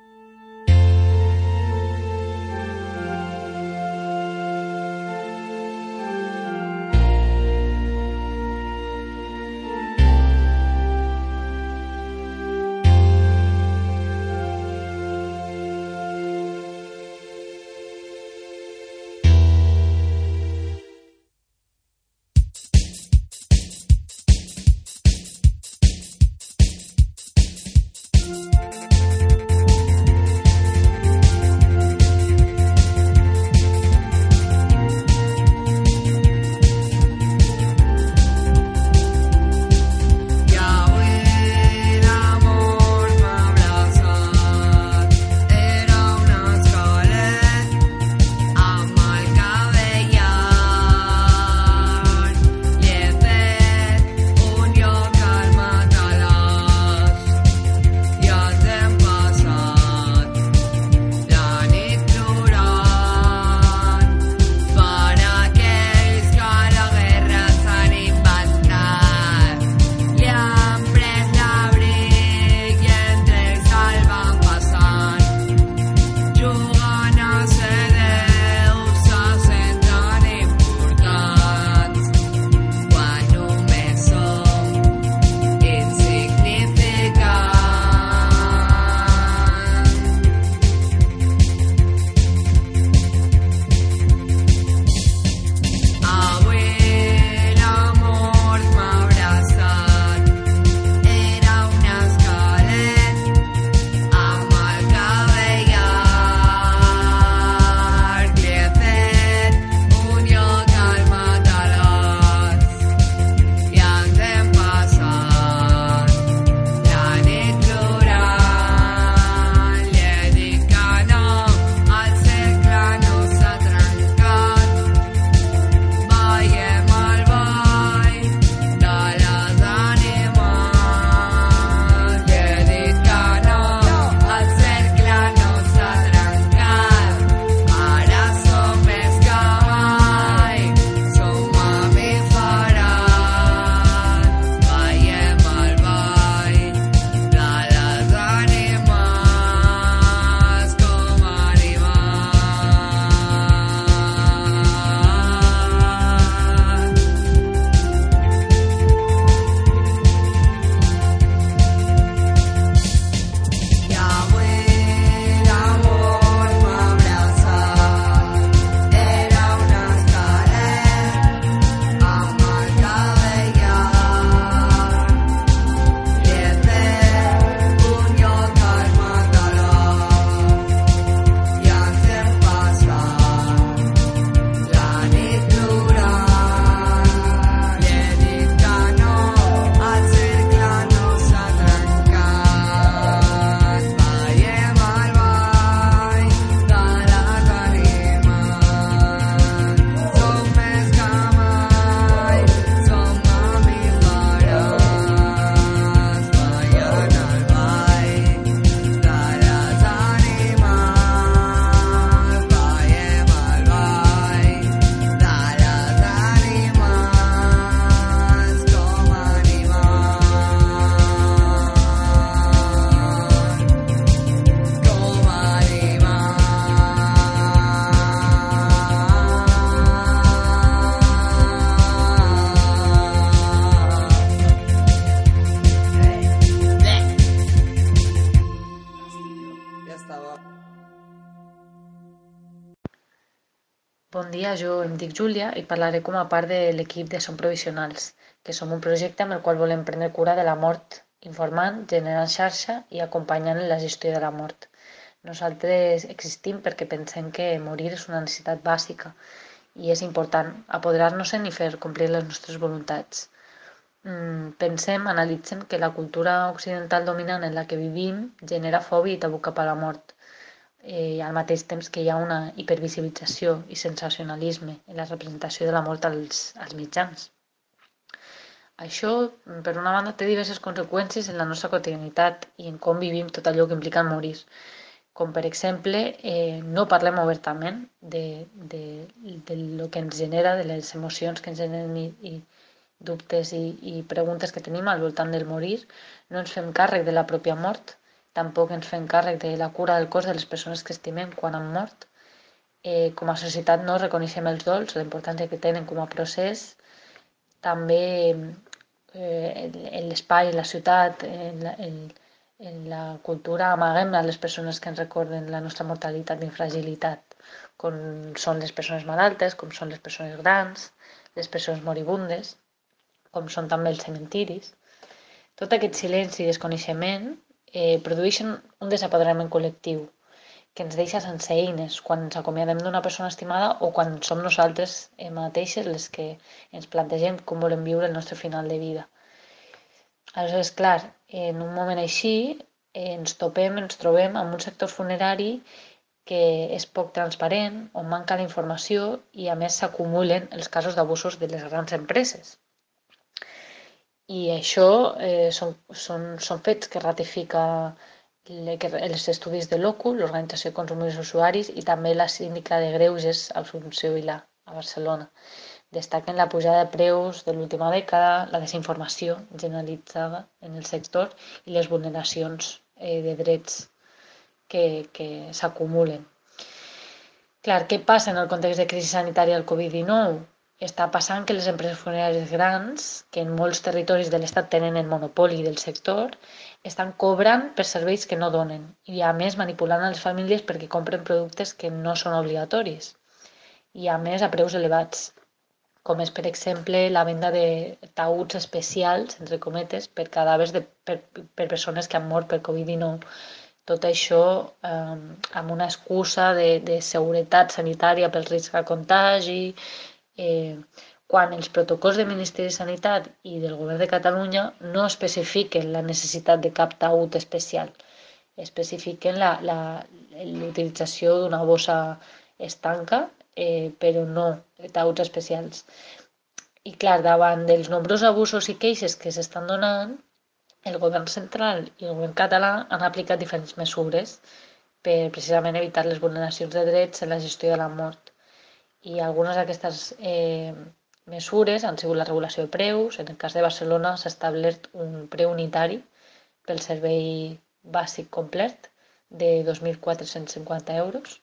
Bon dia, jo em dic Júlia i parlaré com a part de l'equip de Som Provisionals, que som un projecte amb el qual volem prendre cura de la mort, informant, generant xarxa i acompanyant en la gestió de la mort. Nosaltres existim perquè pensem que morir és una necessitat bàsica i és important apoderar-nos-en i fer complir les nostres voluntats. pensem, analitzem que la cultura occidental dominant en la que vivim genera fòbia i tabú cap a la mort, al mateix temps que hi ha una hipervisibilització i sensacionalisme en la representació de la mort als mitjans. Això, per una banda, té diverses conseqüències en la nostra quotidianitat i en com vivim tot allò que implica morir. Com, per exemple, no parlem obertament de lo que ens genera, de les emocions que ens generen i dubtes i preguntes que tenim al voltant del morir. No ens fem càrrec de la pròpia mort, tampoc ens fem càrrec de la cura del cos de les persones que estimem quan han mort. Com a societat no reconeixem els dols, la importància que tenen com a procés. També en l'espai, en la ciutat, en la cultura amaguem a les persones que ens recorden la nostra mortalitat i fragilitat, com són les persones malaltes, com són les persones grans, les persones moribundes, com són també els cementiris. Tot aquest silenci i desconeixement produeixen un desapoderament col·lectiu que ens deixa sense eines quan ens acomiadem d'una persona estimada o quan som nosaltres mateixes les que ens plantegem com volem viure el nostre final de vida. Aleshores, clar, en un moment així ens trobem amb un sector funerari que és poc transparent, on manca la informació i a més s'acumulen els casos d'abusos de les grans empreses. I això són fets que ratifica els estudis de l'OCU, l'Organització de Consumidors i Usuaris, i també la Síndica de Greuges, Assumpció Vilà, a Barcelona. Destaquen la pujada de preus de l'última dècada, la desinformació generalitzada en el sector i les vulneracions de drets que s'acumulen. Clar, què passa en el context de crisi sanitària del Covid-19? Està passant que les empreses funeràries grans, que en molts territoris de l'Estat tenen el monopoli del sector, estan cobrant per serveis que no donen i, a més, manipulant a les famílies perquè compren productes que no són obligatoris i, a més, a preus elevats, com és, per exemple, la venda de taüts especials, entre cometes, per cadàvers per persones que han mort per Covid-19. Tot això amb una excusa de seguretat sanitària pel risc de contagi, quan els protocols del Ministeri de Sanitat i del Govern de Catalunya no especifiquen la necessitat de cap taüt especial. Especifiquen l'utilització d'una bossa estanca, però no taüts especials. I clar, davant dels nombrosos abusos i queixes que s'estan donant, el govern central i el govern català han aplicat diferents mesures per precisament evitar les vulneracions de drets en la gestió de la mort. I algunes d'aquestes mesures han sigut la regulació de preus. En el cas de Barcelona s'ha establert un preu unitari pel servei bàsic complet de 2.450 euros,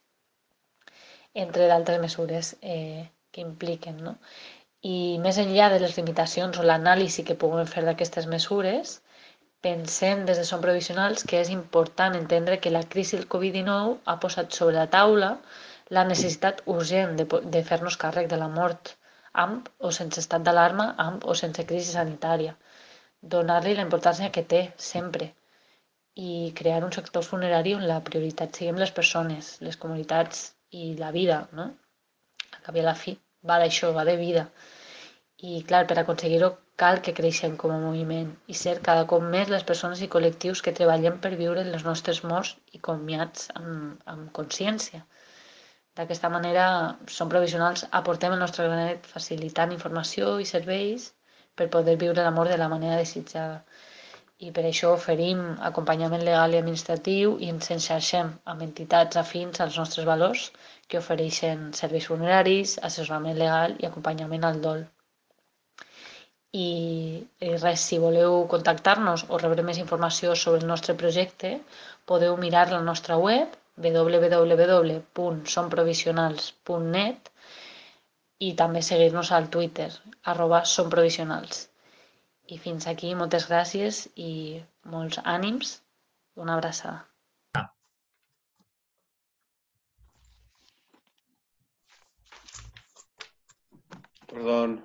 entre d'altres mesures que impliquen, no? I més enllà de les limitacions o l'anàlisi que puguem fer d'aquestes mesures, pensem des de Som Provisionals que és important entendre que la crisi del Covid-19 ha posat sobre la taula la necessitat urgent de fer-nos càrrec de la mort, amb o sense estat d'alarma, amb o sense crisi sanitària. Donar-li la importància que té sempre i crear un sector funerari on la prioritat siguin les persones, les comunitats i la vida, no? Al cap i a la fi va d'això, va de vida. I clar, per aconseguir-ho cal que creixem com a moviment i ser cada cop més les persones i col·lectius que treballem per viure les nostres morts i comiats amb consciència. D'aquesta manera, Som Provisionals, aportem el nostre granet facilitant informació i serveis per poder viure la mort de la manera desitjada. I per això oferim acompanyament legal i administratiu i ens enxarxem amb entitats afins als nostres valors que ofereixen serveis funeraris, assessorament legal i acompanyament al dol. I res, si voleu contactar-nos o rebre més informació sobre el nostre projecte, podeu mirar la nostra web www.somprovisionals.net i també seguir-nos al Twitter, @somprovisionals. I fins aquí, moltes gràcies i molts ànims. Una abraçada. Perdó.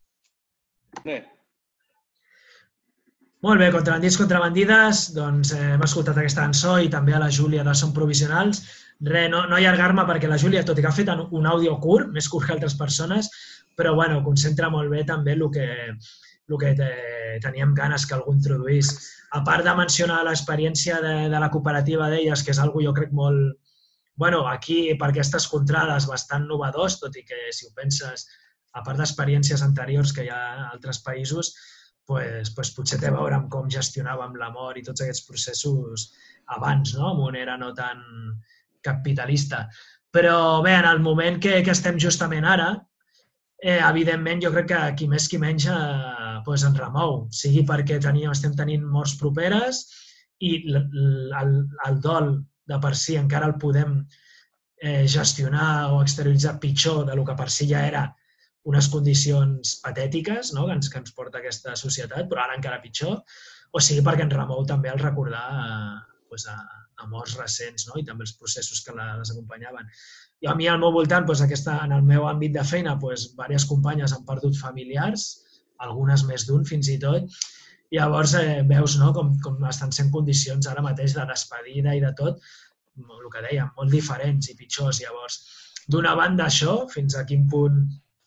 Molt bé, contrabandits, contrabandides, doncs hem escoltat aquesta cançó i també a la Júlia de Som Provisionals. Res, no allargar-me perquè la Júlia, tot i que ha fet un àudio curt, més curt que altres persones, però bueno, concentra molt bé també el el que teníem ganes que algú introduís. A part de mencionar l'experiència de la cooperativa d'elles, que és algo jo crec molt, bueno, aquí per aquestes contrades bastant novedós, tot i que si ho penses, a part d'experiències anteriors que hi ha a altres països, pues, potser té a veure amb com gestionàvem la mort i tots aquests processos abans, no? En una era no tan capitalista. Però bé, en el moment que estem justament ara, evidentment jo crec que qui més qui menys pues ens remou, sigui perquè estem tenint morts properes i el dol de per si encara el podem gestionar o exterioritzar pitjor del que per si ja era unes condicions patètiques, no? que ens porta aquesta societat, però ara encara pitjor, o sigui perquè ens remou també el recordar a morts recents, no? I també els processos que les acompanyaven. I a mi al meu voltant, en el meu àmbit de feina, diverses companyes han perdut familiars, algunes més d'un fins i tot, i llavors veus com estan sent condicions ara mateix de despedida i de tot, el que dèiem, molt diferents i pitjors. Llavors, d'una banda això, fins a quin punt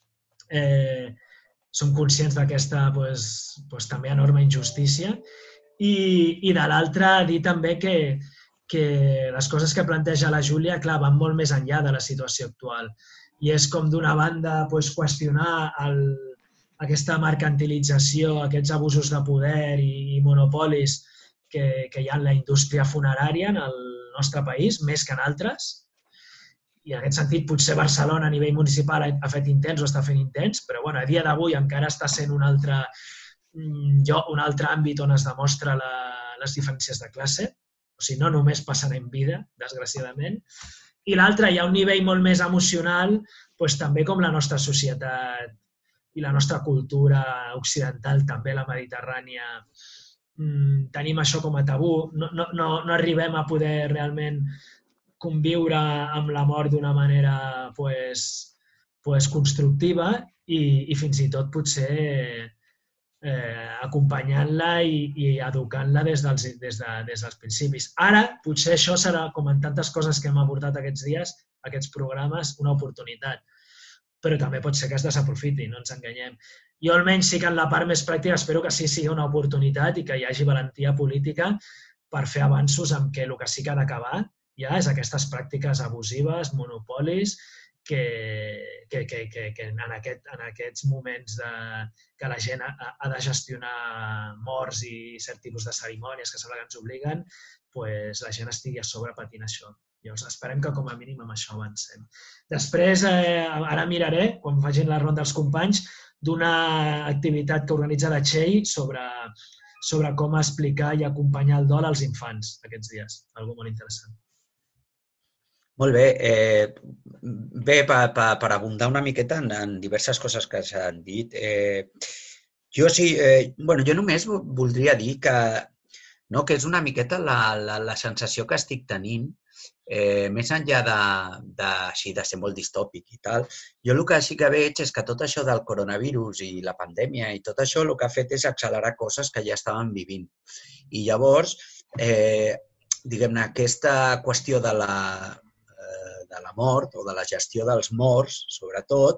som conscients d'aquesta també enorme injustícia, i de l'altra dir també que les coses que planteja la Júlia, clar, van molt més enllà de la situació actual. I és com d'una banda qüestionar aquesta mercantilització, aquests abusos de poder i monopolis que hi ha en la indústria funerària en el nostre país, més que en altres. I en aquest sentit, potser Barcelona a nivell municipal ha fet intents o està fent intents, però a dia d'avui encara està sent un altre àmbit on es demostra les diferències de classe. O sigui, no només passen en vida, desgraciadament. I l'altre, hi ha un nivell molt més emocional, també com la nostra societat i la nostra cultura occidental, també la mediterrània, tenim això com a tabú. No arribem a poder realment conviure amb la mort d'una manera constructiva i fins i tot potser acompanyant-la i educant-la des dels principis. Ara, potser això serà, com en tantes coses que hem abordat aquests dies, aquests programes, una oportunitat. Però també pot ser que es desaprofiti, no ens enganyem. Jo almenys sí que en la part més pràctica espero que sí sigui una oportunitat i que hi hagi valentia política per fer avanços amb que el que sí que ha d'acabar ja és aquestes pràctiques abusives, monopolis, que en aquests moments que la gent ha de gestionar morts i cert tipus de cerimònies que sembla que ens obliguen, la gent estigui a sobre patint això. Llavors, esperem que com a mínim amb això avancem. Després, ara miraré, quan facin la ronda dels companys, d'una activitat que organitza la Txell sobre com explicar i acompanyar el dol als infants aquests dies. Algo molt interessant. Molt bé. Bé, per abundar una miqueta en diverses coses que s'han dit, jo només voldria dir que és una miqueta la sensació que estic tenint, més enllà de ser molt distòpic i tal. Jo el que sí que veig és que tot això del coronavirus i la pandèmia i tot això el que ha fet és accelerar coses que ja estàvem vivint. I llavors, diguem-ne, aquesta qüestió de la mort o de la gestió dels morts, sobretot,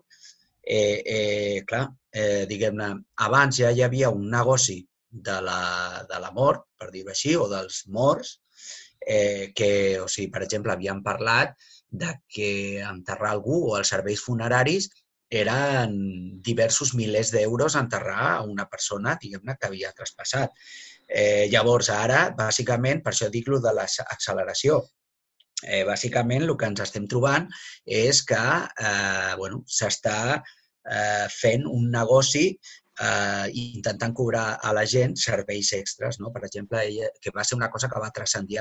clar, diguem-ne, abans ja hi havia un negoci de la mort, per dir-ho així, o dels morts, que, o sigui, per exemple, havíem parlat que enterrar algú o els serveis funeraris eren diversos milers d'euros enterrar a una persona, diguem-ne, que havia traspassat. Llavors, ara, bàsicament, per això dic-lo de l'acceleració, bàsicament el que ens estem trobant és que s'està fent un negoci intentant cobrar a la gent serveis extras. Per exemple, que va ser una cosa que va transcendir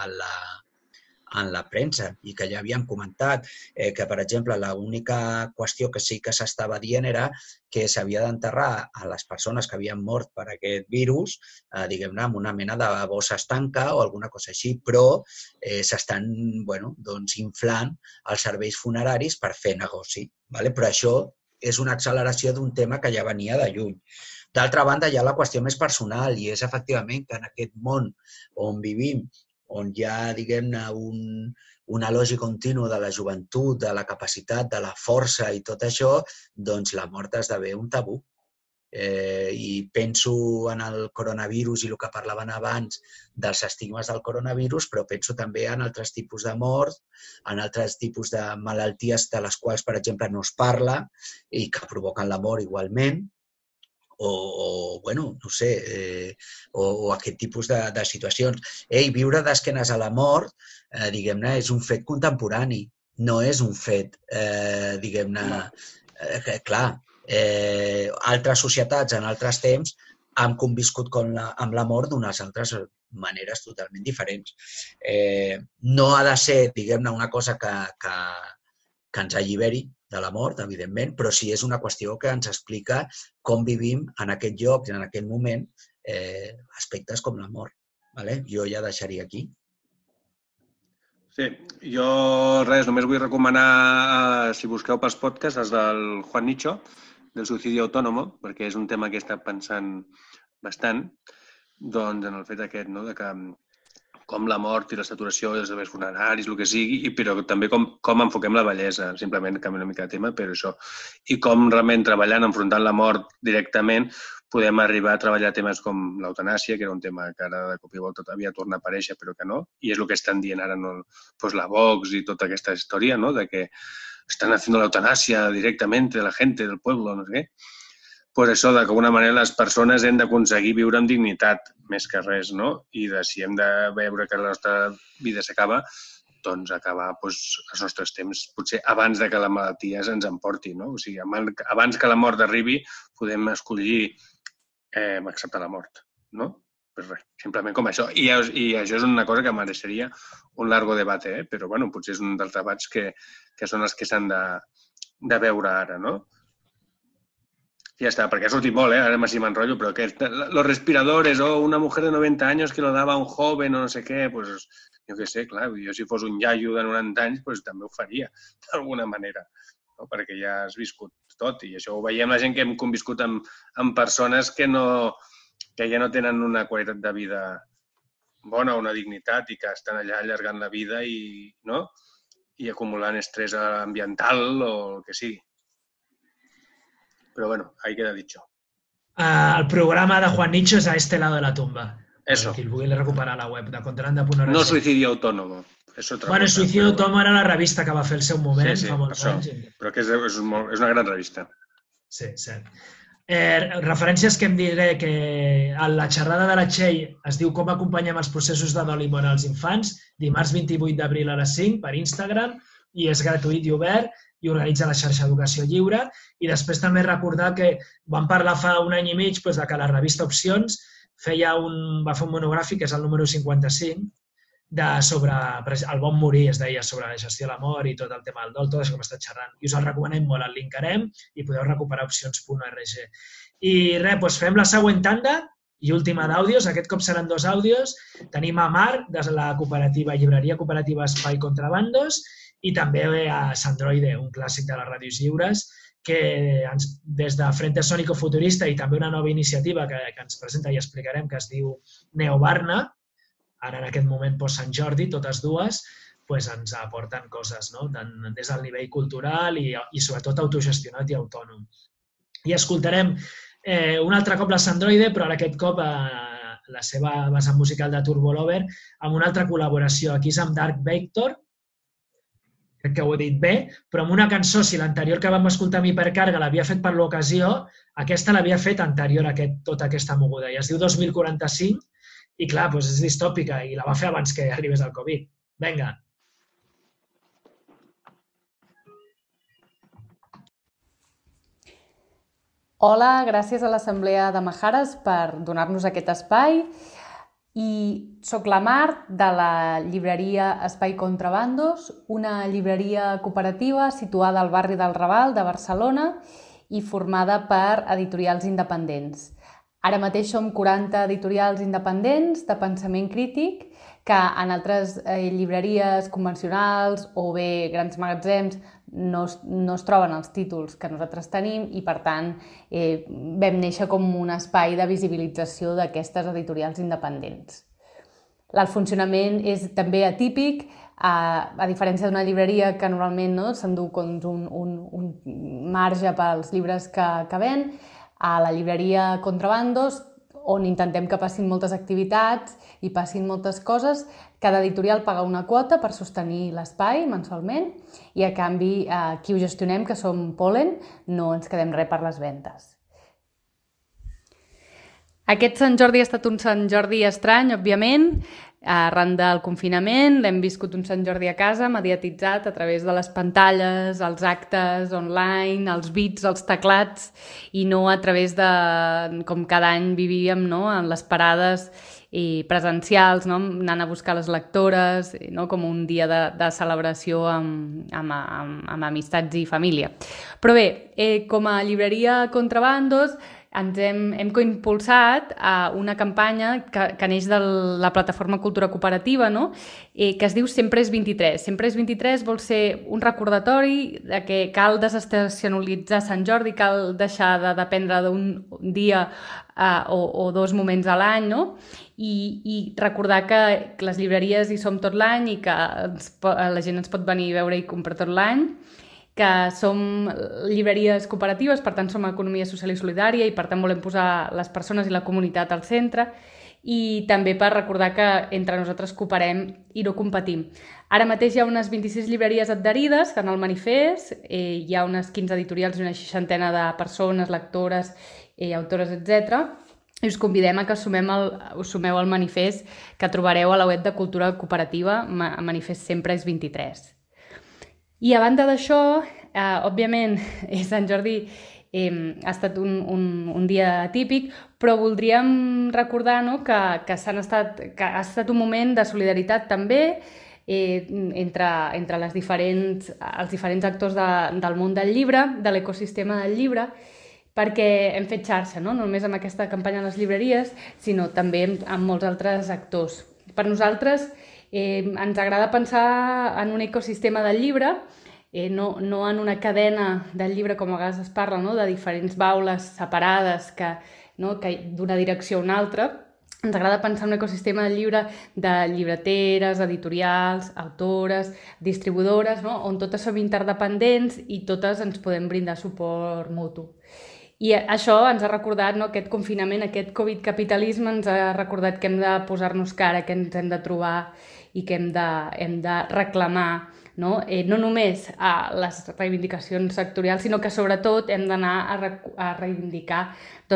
en la premsa i que ja havíem comentat, que, per exemple, l'única qüestió que sí que s'estava dient era que s'havia d'enterrar a les persones que havien mort per aquest virus, diguem-ne, amb una mena de bossa estanca o alguna cosa així, però s'estan inflant els serveis funeraris per fer negoci. Però això és una acceleració d'un tema que ja venia de lluny. D'altra banda, hi ha la qüestió més personal i és efectivament que en aquest món on vivim, on hi ha, diguem-ne, un elogi continu de la joventut, de la capacitat, de la força i tot això, doncs la mort esdevé un tabú. I penso en el coronavirus i el que parlaven abans dels estigmes del coronavirus, però penso també en altres tipus de mort, en altres tipus de malalties de les quals, per exemple, no es parla i que provoquen la mort igualment, o no sé, o aquest tipus de situacions. Viure d'esquenes a la mort, diguem-ne, és un fet contemporani, no és un fet, diguem-ne, clar, altres societats en altres temps han conviscut amb la mort d'unes altres maneres totalment diferents. No ha de ser, diguem-ne, una cosa que ens alliberi de la mort, evidentment, però sí és una qüestió que ens explica com vivim en aquest lloc i en aquest moment aspectes com la mort. Jo ja deixaria aquí. Sí, jo només vull recomanar, si busqueu pels podcasts, els del Juan Nicho, del suïcidi autònomo, perquè és un tema que he estat pensant bastant, doncs en el fet aquest, no?, de que com la mort i la saturació dels serveis funeraris, el que sigui, però també com enfoquem la vellesa, simplement canvia una mica de tema, però això. I com realment treballant, enfrontant la mort directament, podem arribar a treballar temes com l'eutanàsia, que era un tema que ara de cop i volta havia tornat a aparèixer, però que no, i és el que estan dient ara la Vox i tota aquesta història, no?, de que están haciendo la eutanasia directamente de la gente del pueblo, no sé què. Pues això, de que d'alguna manera les persones hem d'aconseguir viure amb dignitat, més que res, no? I si hem de veure que la nostra vida s'acaba, doncs acabar els nostres temps, potser abans que la malaltia ens emporti, no? O sigui, abans que la mort arribi, podem escollir acceptar la mort, no? Pues res, simplement com això. I això és una cosa que mereixeria un largo debate, però bueno, potser és un dels debats que són els que s'han de veure ara, no? I ja està, perquè ha sortit molt, ara m'hi m'enrotllo, però que los respiradores o una mujer de 90 anys que lo daba a un joven o no sé què, pues jo què sé, clar, jo si fos un iaio de 90 anys, pues també ho faria, d'alguna manera, no? Perquè ja has viscut tot i això ho veiem la gent que hem conviscut amb persones que ja no tenen una qualitat de vida bona, una dignitat i que estan allà allargant la vida i acumulant estrès ambiental o el que sigui. Pero bueno, ahí queda dicho. El programa de Juan Nicho és a este lado de la tumba. Eso. Qui el vulgui recuperar a la web de contrabanda.org. No suicidio autónomo. Es otra bueno, cosa, Suicidio Autónomo era la revista que va fer el seu moment fa molts anys. Però que és una gran revista. Sí, cert. Referències que em diré que a la xerrada de la Txell es diu com acompanyem els processos de dol i mort als infants, dimarts 28 d'abril a les 5 per Instagram, i és gratuït i obert, i organitza la xarxa Educació Lliure. I després també recordar que vam parlar fa un any i mig de que la revista Opcions va fer un monogràfic, que és el número 55, sobre el bon morir, es deia, sobre la gestió de la mort i tot el tema del dol, tot això que hem estat xerrant. I us el recomanem molt, el linkarem i podeu recuperar opcions.org. I res, fem la següent tanda i última d'àudios. Aquest cop seran 2 àudios. Tenim a Marc, de la llibreria cooperativa Espai Contrabandos, i també a Sandroide, un clàssic de les ràdios lliures, que des de Frente Sónico Futurista i també una nova iniciativa que ens presenta i explicarem, que es diu Neobarna, ara en aquest moment post-Sant Jordi, totes dues, ens aporten coses, des del nivell cultural i sobretot autogestionat i autònom. I escoltarem un altre cop la Sandroide, però aquest cop la seva base musical de Turbo Lover, amb una altra col·laboració. Aquí és amb Dark Vector, crec que ho he dit bé, però amb una cançó, si l'anterior que vam escoltar amb Hipercarga l'havia fet per l'ocasió, aquesta l'havia fet anterior a tota aquesta moguda. I es diu 2045, i clar, és distòpica i la va fer abans que arribés el Covid. Vinga. Hola, gràcies a l'Assemblea de Majares per donar-nos aquest espai. I soc la Mar, de la llibreria Espai Contrabandos, una llibreria cooperativa situada al barri del Raval de Barcelona i formada per editorials independents. Ara mateix som 40 editorials independents de pensament crític que en altres llibreries convencionals o bé grans magatzems no es troben els títols que nosaltres tenim i, per tant, vam néixer com un espai de visibilització d'aquestes editorials independents. El funcionament és també atípic, a diferència d'una llibreria que normalment s'endú un marge pels llibres que ven. a la llibreria Contrabandos, on intentem que passin moltes activitats i passin moltes coses. Cada editorial paga una quota per sostenir l'espai mensualment i a canvi qui ho gestionem, que som Polen, no ens quedem res per les ventes. Aquest Sant Jordi ha estat un Sant Jordi estrany, òbviament. Arran del confinament l'hem viscut un Sant Jordi a casa, mediatitzat a través de les pantalles, els actes online, els beats, els teclats, i no a través de, com cada any vivíem, no? En les parades presencials, no? Anant a buscar les lectores, no? Com un dia de celebració amb amistats i família. Però bé, com a llibreria Contrabandos, ens hem coimpulsat a una campanya que neix de la plataforma Cultura Cooperativa, no? Que es diu Sempre és 23. Sempre és 23 vol ser un recordatori de que cal desestacionalitzar Sant Jordi, cal deixar de dependre d'un dia o dos moments a l'any, no? I recordar que les llibreries hi som tot l'any i que la gent ens pot venir a veure i comprar tot l'any, que som llibreries cooperatives, per tant som economia social i solidària i per tant volem posar les persones i la comunitat al centre, i també per recordar que entre nosaltres cooperem i no competim. Ara mateix hi ha unes 26 llibreries adherides en el manifest, hi ha unes 15 editorials i una 60 de persones, lectores, autores, etc. I us convidem a que us sumeu al manifest que trobareu a la web de Cultura Cooperativa, manifest Sempre és 23. I a banda d'això, òbviament, Sant Jordi ha estat un dia atípic, però voldríem recordar, no, que ha estat un moment de solidaritat també entre els diferents actors del món del llibre, de l'ecosistema del llibre, perquè hem fet xarxa, no només amb aquesta campanya a les llibreries, sinó també amb molts altres actors. Per nosaltres, ens agrada pensar en un ecosistema del llibre, no en una cadena del llibre com a vegades es parla, no? De diferents baules separades que d'una direcció a una altra. Ens agrada pensar en un ecosistema del llibre de llibreteres, editorials, autores, distribuïdores, no? On totes som interdependents i totes ens podem brindar suport mutu. I això ens ha recordat, no, aquest confinament, aquest Covid-capitalisme ens ha recordat que hem de posar-nos cara, que ens hem de trobar i que hem de reclamar, no només a les reivindicacions sectorials, sinó que sobretot hem d'anar a reivindicar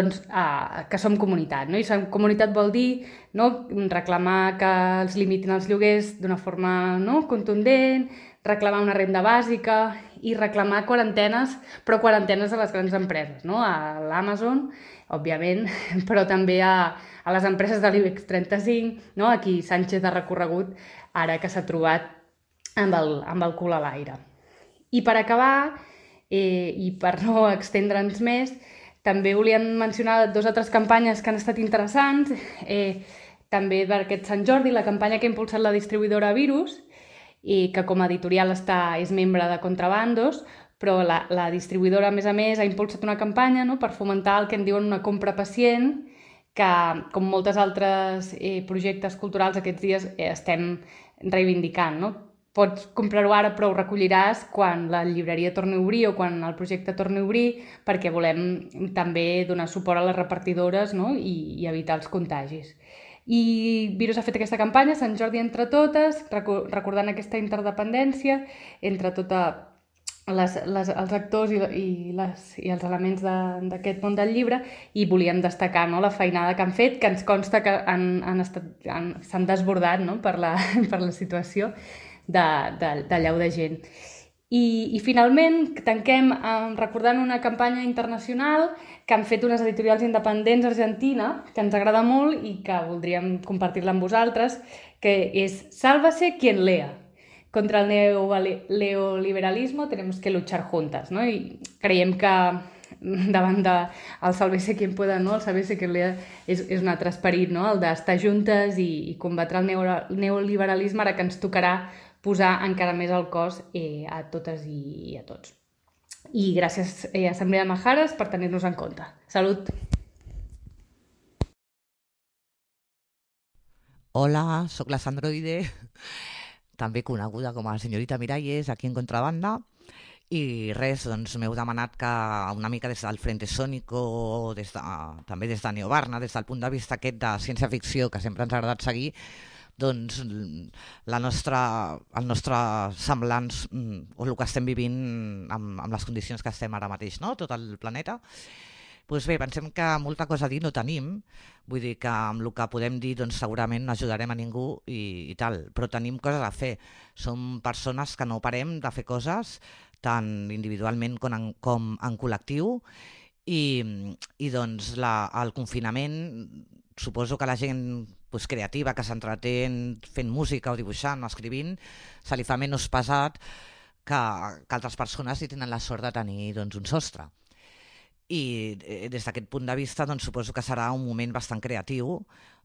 que som comunitat. No? I som comunitat vol dir reclamar que els limitin els lloguers d'una forma contundent, reclamar una renda bàsica i reclamar quarantenes, però quarantenes a les grans empreses, no? A l'Amazon, òbviament, però també a les empreses de l'IBEX 35, no? Aquí Sánchez ha recorregut ara que s'ha trobat amb el cul a l'aire. I per acabar, i per no extendre'ns més, també volíem mencionar 2 altres campanyes que han estat interessants, també per aquest Sant Jordi, la campanya que ha impulsat la distribuïdora Virus, i que com a editorial és membre de Contrabandos, però la distribuïdora, a més, ha impulsat una campanya per fomentar el que en diuen una compra pacient, que, com moltes altres projectes culturals aquests dies estem reivindicant. No? Pots comprar-ho ara, però ho recolliràs quan la llibreria torni a obrir o quan el projecte torni a obrir, perquè volem també donar suport a les repartidores, no? I evitar els contagis. I Virus ha fet aquesta campanya, Sant Jordi entre totes, recordant aquesta interdependència entre tots els actors i els elements d'aquest món del llibre, i volíem destacar la feinada que han fet, que ens consta que s'han desbordat per la situació d'allau de gent. I finalment tanquem recordant una campanya internacional que han fet unes editorials independents a Argentina, que ens agrada molt i que voldríem compartir-la amb vosaltres, que és Sálvase quien lea. Contra el neoliberalismo tenemos que luchar juntas. No? I creiem que davant del Sálvese quien pueda, no? El Sálvese quien lea és un altre esperit, no? El d'estar juntes i combatre el neoliberalisme, ara que ens tocarà posar encara més el cos a totes i a tots. I gràcies a Assemblea de Majares per tenir-nos en compte. Salut! Hola, soc la Sandroide, també coneguda com a senyorita Miralles aquí en Contrabanda, I res, doncs m'heu demanat que una mica des del Frente Sónico, també des de Neobarna, des del punt de vista aquest de ciència-ficció que sempre ens ha agradat seguir, doncs el nostre semblants o el que estem vivint amb les condicions que estem ara mateix, no? Tot el planeta. Doncs bé, pensem que molta cosa a dir no tenim, vull dir que amb el que podem dir doncs, segurament no ajudarem a ningú i tal, però tenim coses a fer. Som persones que no parem de fer coses tant individualment com en col·lectiu i doncs el confinament, suposo que la gent creativa que s'entreté fent música o dibuixant o escrivint se li fa menys pesat que altres persones i tenen la sort de tenir doncs, un sostre. I des d'aquest punt de vista doncs, suposo que serà un moment bastant creatiu.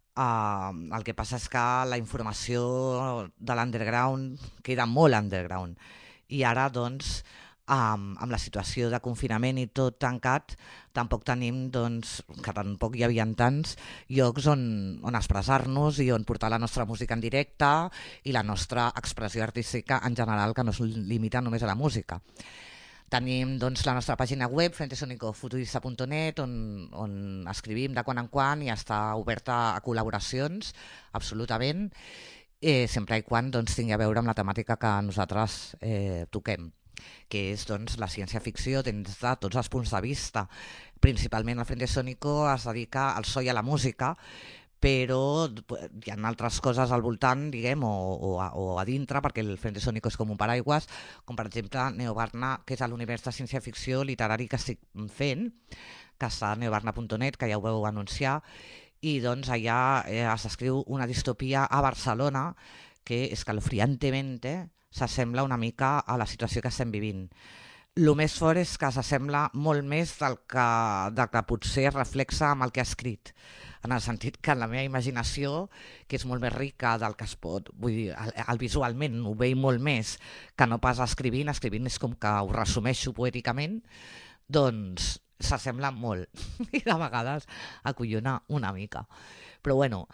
El que passa és que la informació de l'underground queda molt underground i ara doncs amb la situació de confinament i tot tancat tampoc tenim, doncs, que tampoc hi havia tants llocs on expressar-nos i on portar la nostra música en directe i la nostra expressió artística en general, que no es limita només a la música. Tenim doncs, la nostra pàgina web, frentesonicofuturista.net, on escrivim de quan en quan i està oberta a col·laboracions, absolutament, sempre i quan doncs, tingui a veure amb la temàtica que nosaltres toquem, que és doncs, la ciència-ficció des de tots els punts de vista. Principalment el Frente Sónico es dedica al so i a la música, però hi ha altres coses al voltant, diguem, o a dintre, perquè el Frente Sónico és com un paraigües, com per exemple Neobarna, que és l'univers de ciència-ficció literari que estic fent, que està a neobarna.net, que ja ho vau anunciar, i doncs allà s'escriu una distopia a Barcelona que escalofriantemente s'assembla una mica a la situació que estem vivint. El més fort és que s'assembla molt més del que potser es reflexa amb el que ha escrit, en el sentit que la meva imaginació, que és molt més rica del que es pot, vull dir, visualment ho veig molt més que no pas escrivint és com que ho resumeixo poèticament, doncs s'assembla molt i de vegades acollona una mica. Però bueno,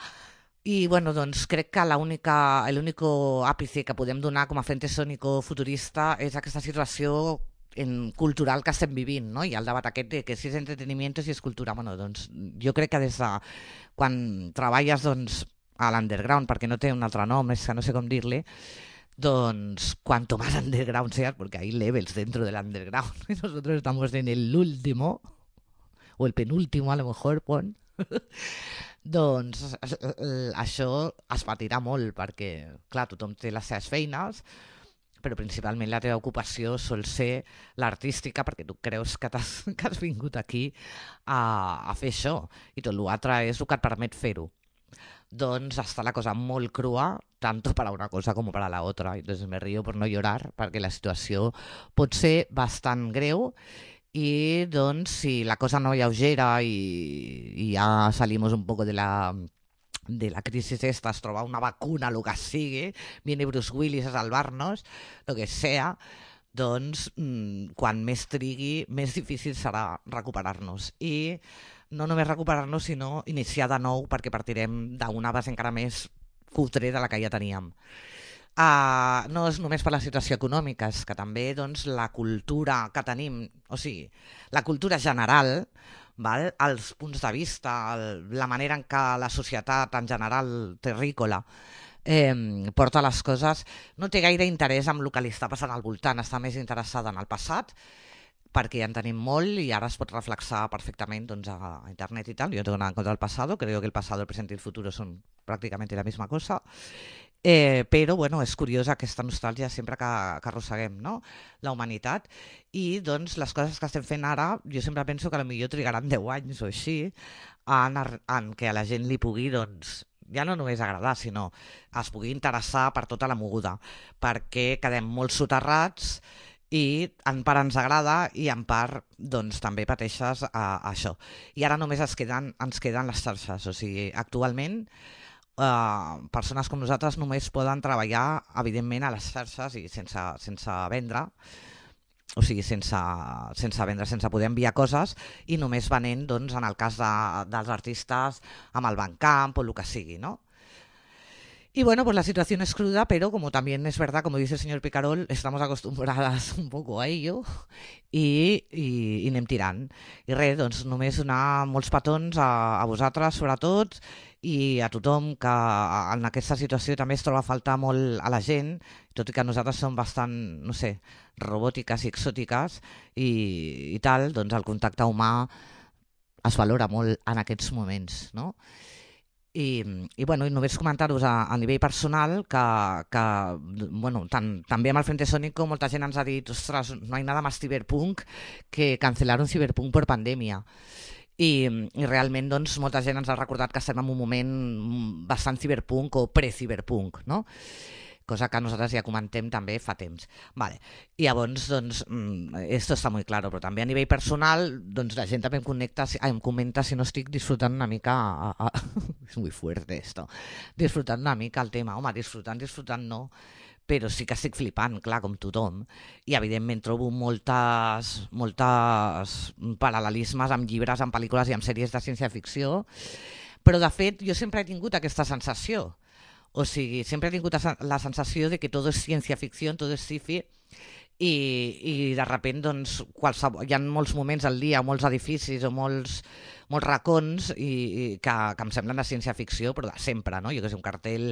doncs crec que l'únic àpice que podem donar com a Frente Sónico futurista és aquesta situació cultural que estem vivint, no? I el debat aquest de que si és entreteniment o si és cultura. Doncs jo crec que des de quan treballes doncs, a l'underground, perquè no té un altre nom, és que no sé com dir-li, doncs cuanto más underground seas, porque hay levels dentro del underground y nosotros estamos en el último o el penúltimo a lo mejor, doncs això es patirà molt perquè, clar, tothom té les seves feines, però principalment la teva ocupació sol ser l'artística, perquè tu creus que has vingut aquí a fer això i tot l'altre és el que et permet fer-ho. Doncs està la cosa molt crua, tanto para una cosa como para la otra. Entonces me río por no llorar, perquè la situació pot ser bastant greu i doncs si la cosa no lleugera y ya salimos un poco de la crisis esta, es trobar una vacuna, lo que sigui, viene Bruce Willis a salvar-nos, lo que sea, doncs quan més trigui, més difícil serà recuperar-nos. I no només recuperar-nos, sinó iniciar de nou, perquè partirem d'una base encara més cutre de la que ja teníem. No és només per la situació econòmica, és que també doncs, la cultura que tenim, o sigui, la cultura general, val? Els punts de vista, la manera en què la societat en general terrícola porta les coses, no té gaire interès en el que li està passant al voltant, està més interessada en el passat, perquè ja en tenim molt i ara es pot reflexar perfectament doncs, a internet i tal. Jo tengo nada en contra del pasado, creo que el pasado, el presente y el futuro son prácticamente la misma cosa. Però bueno, és curiosa aquesta nostàlgia sempre que arrosseguem, no? La humanitat, i doncs les coses que estem fent ara jo sempre penso que potser trigaran 10 anys o així en que a la gent li pugui doncs, ja no només agradar, sinó es pugui interessar per tota la moguda, perquè quedem molt soterrats i en part ens agrada i en part doncs, també pateixes això. I ara només ens queden les xarxes, o sigui, actualment persones com nosaltres només poden treballar evidentment a les xarxes i sense vendre, o sigui, sense vendre, sense poder enviar coses i només venent, doncs, en el cas dels artistes amb el Bandcamp o el que sigui, no? Y bueno, pues la situación es cruda, pero como también es verdad, como dice el señor Picarol, estamos acostumbradas un poco a ello i anem tirant. I res, doncs només donar molts petons a vosaltres, sobretot, i a tothom que en aquesta situació també es troba a faltar molt a la gent, tot i que nosaltres som bastant, no sé, robòtiques i exòtiques i tal, doncs el contacte humà es valora molt en aquests moments, no? I només comentar-vos a nivell personal que també amb el Frente Sónico molta gent ens ha dit ostres, no hay nada más ciberpunk que cancelar un ciberpunk per pandèmia. I realment doncs, molta gent ens ha recordat que estem en un moment bastant ciberpunk o pre-ciberpunk, no? Cosa que nosaltres ja comentem també fa temps. Vale. I llavors, doncs, esto està molt clar, però també a nivell personal, doncs la gent també em comenta si no estic disfrutant una mica... És muy fuerte esto. Disfrutant una mica el tema. Home, disfrutant no, però sí que estic flipant, clar, com tothom. I evidentment trobo moltes paral·lelismes amb llibres, amb pel·lícules i amb sèries de ciència-ficció, però de fet jo sempre he tingut aquesta sensació. O sigui, sempre he tingut la sensació de que tot és ciència-ficció, tot és sci-fi, i de sobte doncs, hi ha molts moments al dia, molts edificis o molts racons que em semblen de ciència-ficció, però de sempre, no? Jo que sé, un cartell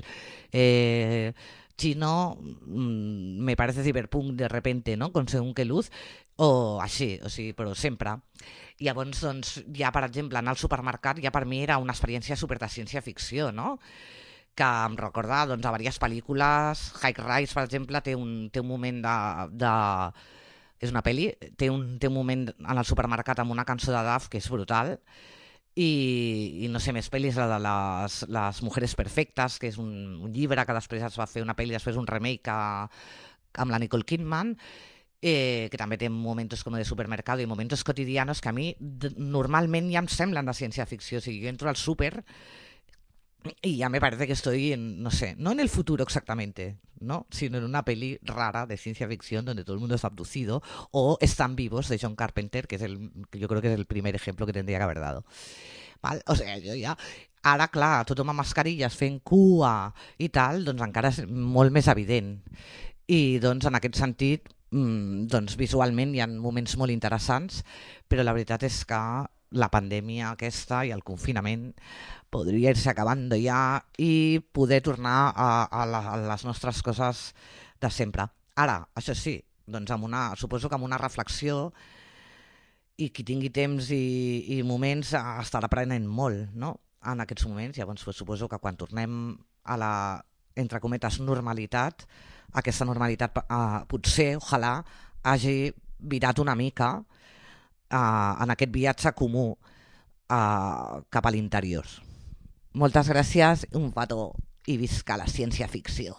chino, me parece ciberpunk de repente, no? Con según qué luz, o així, o sigui, però sempre. I llavors, doncs, ja, per exemple, anar al supermercat ja per mi era una experiència super de ciència-ficció, no? Que em recorda doncs, a diverses pel·lícules. High Rise, per exemple, té un moment és una pel·li, té un moment en el supermercat amb una cançó de Duff que és brutal, i no sé, més pel·lis, la de les Mujeres Perfectes, que és un llibre que després es va fer una pel·li, després un remake amb la Nicole Kidman, que també té moments com de supermercado i moments quotidianos que a mi normalment ja em semblen de ciència-ficció. O sigui, jo entro al súper y ya me parece que estoy no sé, no en el futuro exactamente, ¿no? Sino en una peli rara de ciencia ficción donde todo el mundo está abducido, o Están vivos de John Carpenter, que yo creo que es el primer ejemplo que tendría que haber dado. Val? O sigui, jo ja... Ara, clar, tothom amb mascarilles fent cua i tal, doncs encara és molt més evident. I doncs en aquest sentit, doncs visualment hi ha moments molt interessants, però la veritat és que la pandèmia aquesta i el confinament podria irse acabando ja i poder tornar a les nostres coses de sempre. Ara, això sí, doncs suposo que amb una reflexió, i qui tingui temps i moments estarà aprenent molt, no?, en aquests moments. Llavors suposo que quan tornem a la, entre cometes, normalitat, aquesta normalitat potser, ojalà, hagi virat una mica en aquest viatge comú cap a l'interior. Moltes gràcies, un petó i visca la ciència-ficció.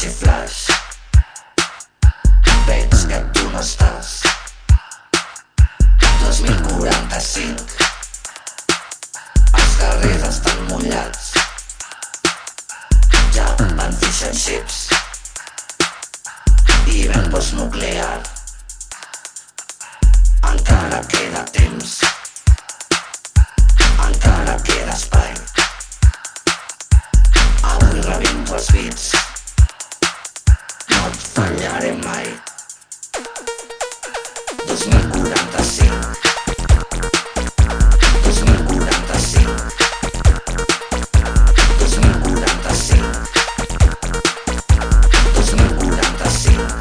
Flash i flash, veig que tu no estàs. 2045, els carrers estan mullats, ja van fish and chips, hivern postnuclear, encara queda temps, encara queda espai. Avui rebento els bits, no et fallaré mai. 2045, 2045, 2045, 2045.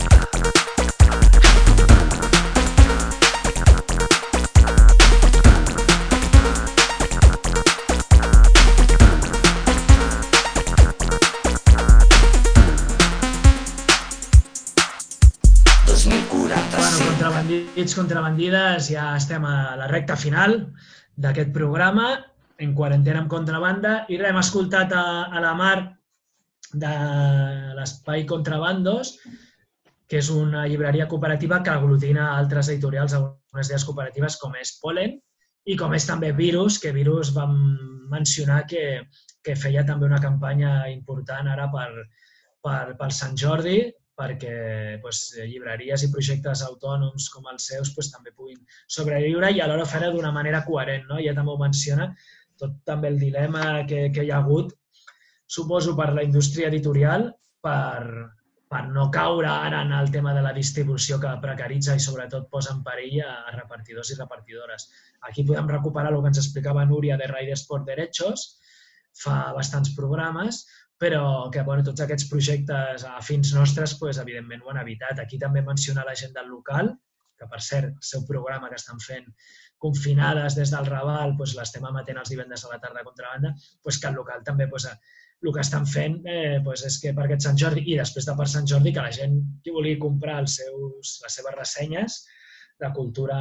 Contrabandides, ja estem a la recta final d'aquest programa, en quarantena amb contrabanda, i hem escoltat a la Mar de l'Espai Contrabandos, que és una llibreria cooperativa que aglutina altres editorials, algunes d'elles cooperatives, com és Polen, i com és també Virus, que Virus vam mencionar que feia també una campanya important ara pel Sant Jordi, perquè llibreries i projectes autònoms com els seus també puguin sobreviure i alhora fer-ho d'una manera coherent. Ja també ho menciona, tot també el dilema que hi ha hagut, suposo, per la indústria editorial, per no caure ara en el tema de la distribució que precaritza i sobretot posa en perill a repartidors i repartidores. Aquí podem recuperar el que ens explicava Núria de Riders por Derechos, fa bastants programes, però que tots aquests projectes afins nostres, evidentment, ho han evitat. Aquí també menciona la gent del local, que per cert, el seu programa que estan fent confinades des del Raval, l'estem emetent els divendres a la tarda a Contrabanda, que el local també el que estan fent és que per aquest Sant Jordi i després de per Sant Jordi que la gent que vulgui comprar les seves ressenyes de cultura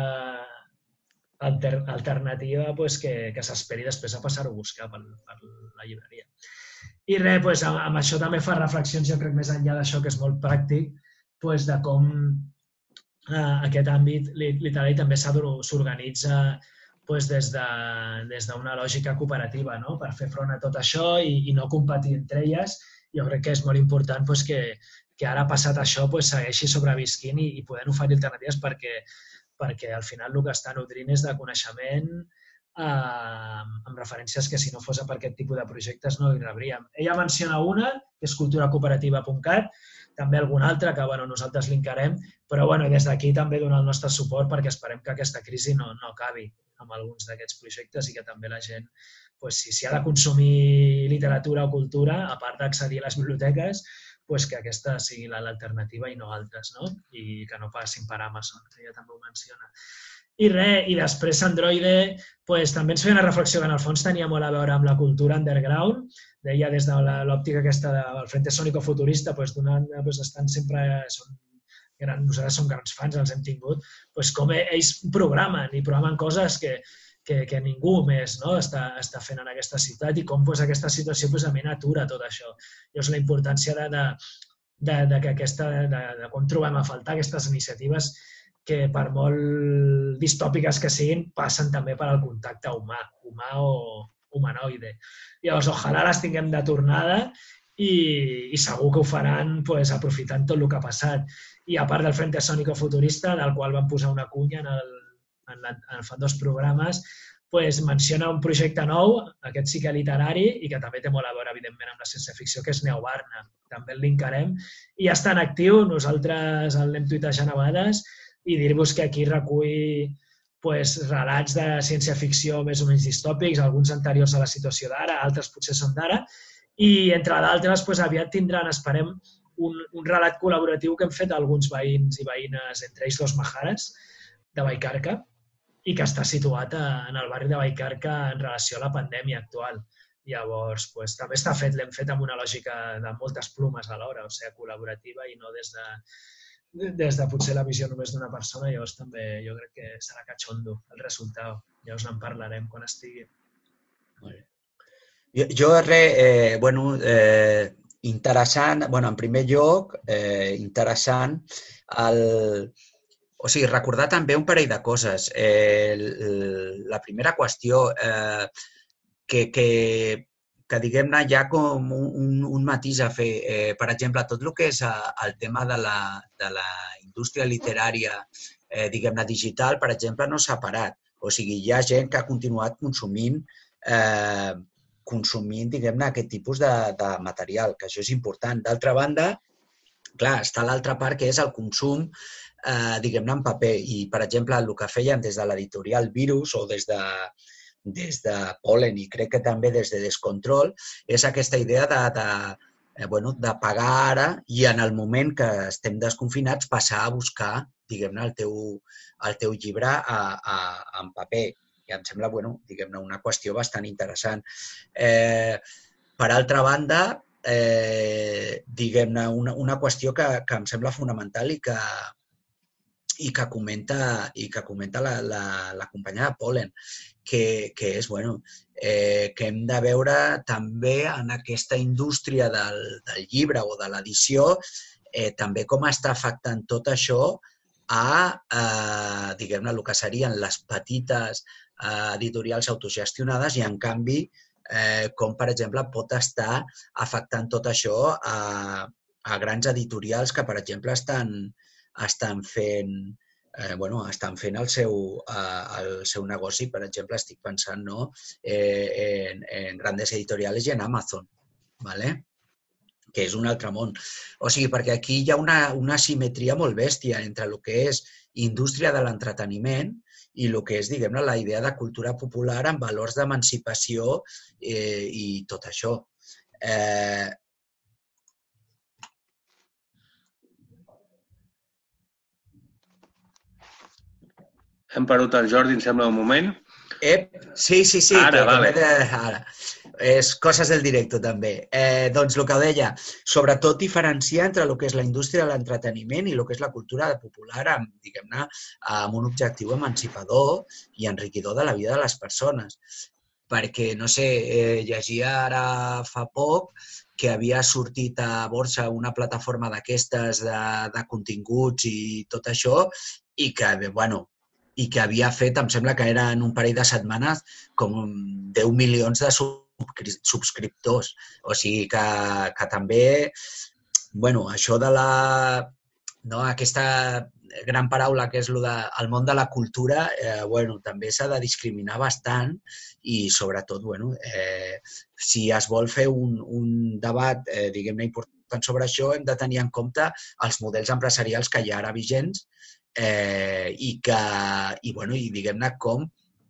alternativa que s'esperi després a passar-ho a buscar per la llibreria. I res, amb això també fa reflexions, jo crec, més enllà d'això, que és molt pràctic, de com aquest àmbit literari també s'organitza des d'una lògica cooperativa per fer front a tot això i no competir entre elles. Jo crec que és molt important que ara, passat això, segueixi sobrevisquint i podent oferir alternatives perquè al final el que està nodrint és de coneixement amb referències que si no fos per aquest tipus de projectes no hi rebríem. Ella menciona una, que és culturacooperativa.cat, també alguna altra que nosaltres linkarem, però des d'aquí també donar el nostre suport perquè esperem que aquesta crisi no acabi amb alguns d'aquests projectes i que també la gent, si ha de consumir literatura o cultura, a part d'accedir a les biblioteques, que aquesta sigui l'alternativa i no altres, i que no passin per Amazon, que ella també ho menciona. I res, i després Androide també ens feia una reflexió que en el fons tenia molt a veure amb la cultura underground, deia des de l'òptica aquesta del Frente Sónico Futurista, estan sempre, nosaltres som grans fans, els hem tingut, com ells programen coses que ningú més està fent en aquesta ciutat i com aquesta situació atura tot això. Llavors la importància de com trobem a faltar aquestes iniciatives que per molt distòpiques que siguin, passen també per al contacte humà o humanoide. Llavors, ojalà les tinguem de tornada i segur que ho faran aprofitant tot el que ha passat. I a part del Frente Sónico Futurista, del qual van posar una cunya fa 2 programes, menciona un projecte nou, aquest sí que literari, i que també té molt a veure, evidentment, amb la ciència-ficció, que és Neobarna. També el linkarem. I ja està en actiu, nosaltres l'hem tuitejant a vegades, i dir-vos que aquí recull relats de ciència-ficció més o menys distòpics, alguns anteriors a la situació d'ara, altres potser són d'ara, i entre d'altres aviat tindran, esperem, un relat col·laboratiu que hem fet alguns veïns i veïnes, entre ells 2 majares, de Vallcarca, i que està situat en el barri de Vallcarca en relació a la pandèmia actual. Llavors, també està fet, l'hem fet amb una lògica de moltes plumes alhora, o sigui, col·laborativa i no des de potser la visió només d'una persona. Llavors també jo crec que serà catxondo el resultat. Llavors en parlarem quan estigui. Jo interessant, bueno, en primer lloc, interessant, o sigui, recordar també un parell de coses. La primera qüestió, que diguem-ne, hi ha com un matís a fer. Per exemple, tot el que és el tema de la indústria literària, diguem-ne, digital, per exemple, no s'ha parat. O sigui, hi ha gent que ha continuat consumint, diguem-ne, aquest tipus de material, que això és important. D'altra banda, clar, està l'altra part, que és el consum, diguem-ne, en paper. I, per exemple, el que feien des de l'editorial Virus o des de Pollen i crec que també des de Descontrol, és aquesta idea de pagar ara i en el moment que estem desconfinats passar a buscar, diguem-ne, el teu llibre en paper. I em sembla, diguem-ne, una qüestió bastant interessant. Per altra banda, diguem-ne, una qüestió que em sembla fonamental i que comenta la companya de Pollen, que és, que hem de veure també en aquesta indústria del llibre o de l'edició també com està afectant tot això a, diguem-ne, el que serien les petites editorials autogestionades i, en canvi, com, per exemple, pot estar afectant tot això a grans editorials que, per exemple, estan fent el seu negoci. Per exemple, estic pensant en Grandes Editoriales i en Amazon, que és un altre món. O sigui, perquè aquí hi ha una asimetria molt bèstia entre el que és indústria de l'entreteniment i el que és, diguem-ne, la idea de cultura popular amb valors d'emancipació i tot això. Hem perdut el Jordi, em sembla, un moment. Sí. Ara, vale. Ara. És coses del directe, també. Doncs el que deia, sobretot diferenciar entre el que és la indústria de l'entreteniment i el que és la cultura popular, diguem-ne, amb un objectiu emancipador i enriquidor de la vida de les persones. Perquè, no sé, llegia ara fa poc que havia sortit a borsa una plataforma d'aquestes de continguts i tot això i que havia fet, em sembla que era en un parell de setmanes, com 10 milions de subscriptors. O sigui que també, això de aquesta gran paraula que és el món de la cultura, també s'ha de discriminar bastant i, sobretot, si es vol fer un debat, diguem-ne, important sobre això, hem de tenir en compte els models empresarials que hi ha ara vigents i diguem-ne, com...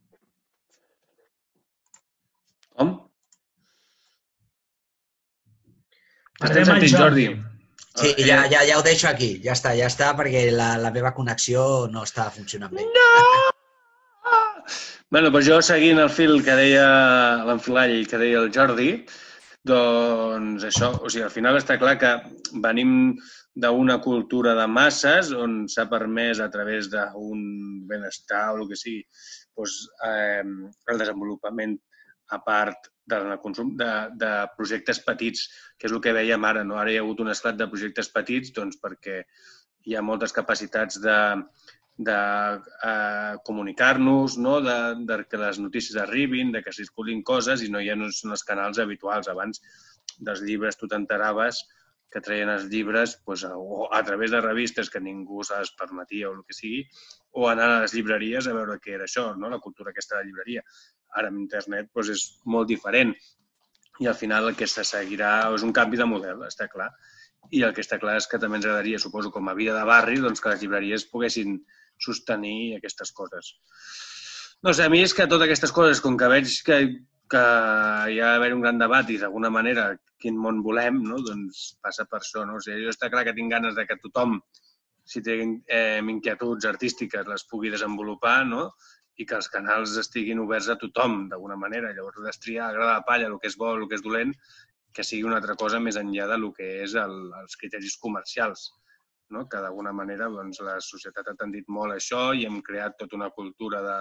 Estem sentint, Jordi. Sí, ja ho deixo aquí. Ja està, perquè la meva connexió no està funcionant bé. No! Bé, doncs jo, seguint el fil que deia l'enfilall que deia el Jordi, doncs això, o sigui, al final està clar que venim d'una cultura de masses on s'ha permès a través d'un benestar o el que sigui, el desenvolupament a part del consum de projectes petits, que és el que dèiem ara, no? Ara hi ha hagut un esclat de projectes petits doncs perquè hi ha moltes capacitats de comunicar-nos, no? De que les notícies arribin, de que circulin coses i no hi ha els canals habituals. Abans dels llibres tu t'enteraves que treien els llibres o a través de revistes que ningú es permetia o el que sigui, o anar a les llibreries a veure què era això, no? La cultura aquesta de llibreria. Ara amb internet és molt diferent i al final el que se seguirà és un canvi de model, està clar. I el que està clar és que també ens agradaria, suposo, com a vida de barri, que les llibreries poguessin sostenir aquestes coses. No sé, a mi és que totes aquestes coses, com que veig que hi ha d'haver un gran debat i d'alguna manera quin món volem, no? Doncs passa per això. No? O sigui, jo està clar que tinc ganes de que tothom, si té inquietuds artístiques, les pugui desenvolupar, no? I que els canals estiguin oberts a tothom, d'alguna manera. Llavors, destriar, agradar la palla, el que és bo, el que és dolent, que sigui una altra cosa més enllà del que és els criteris comercials, no? Que d'alguna manera la societat ha tendit molt a això i hem creat tota una cultura de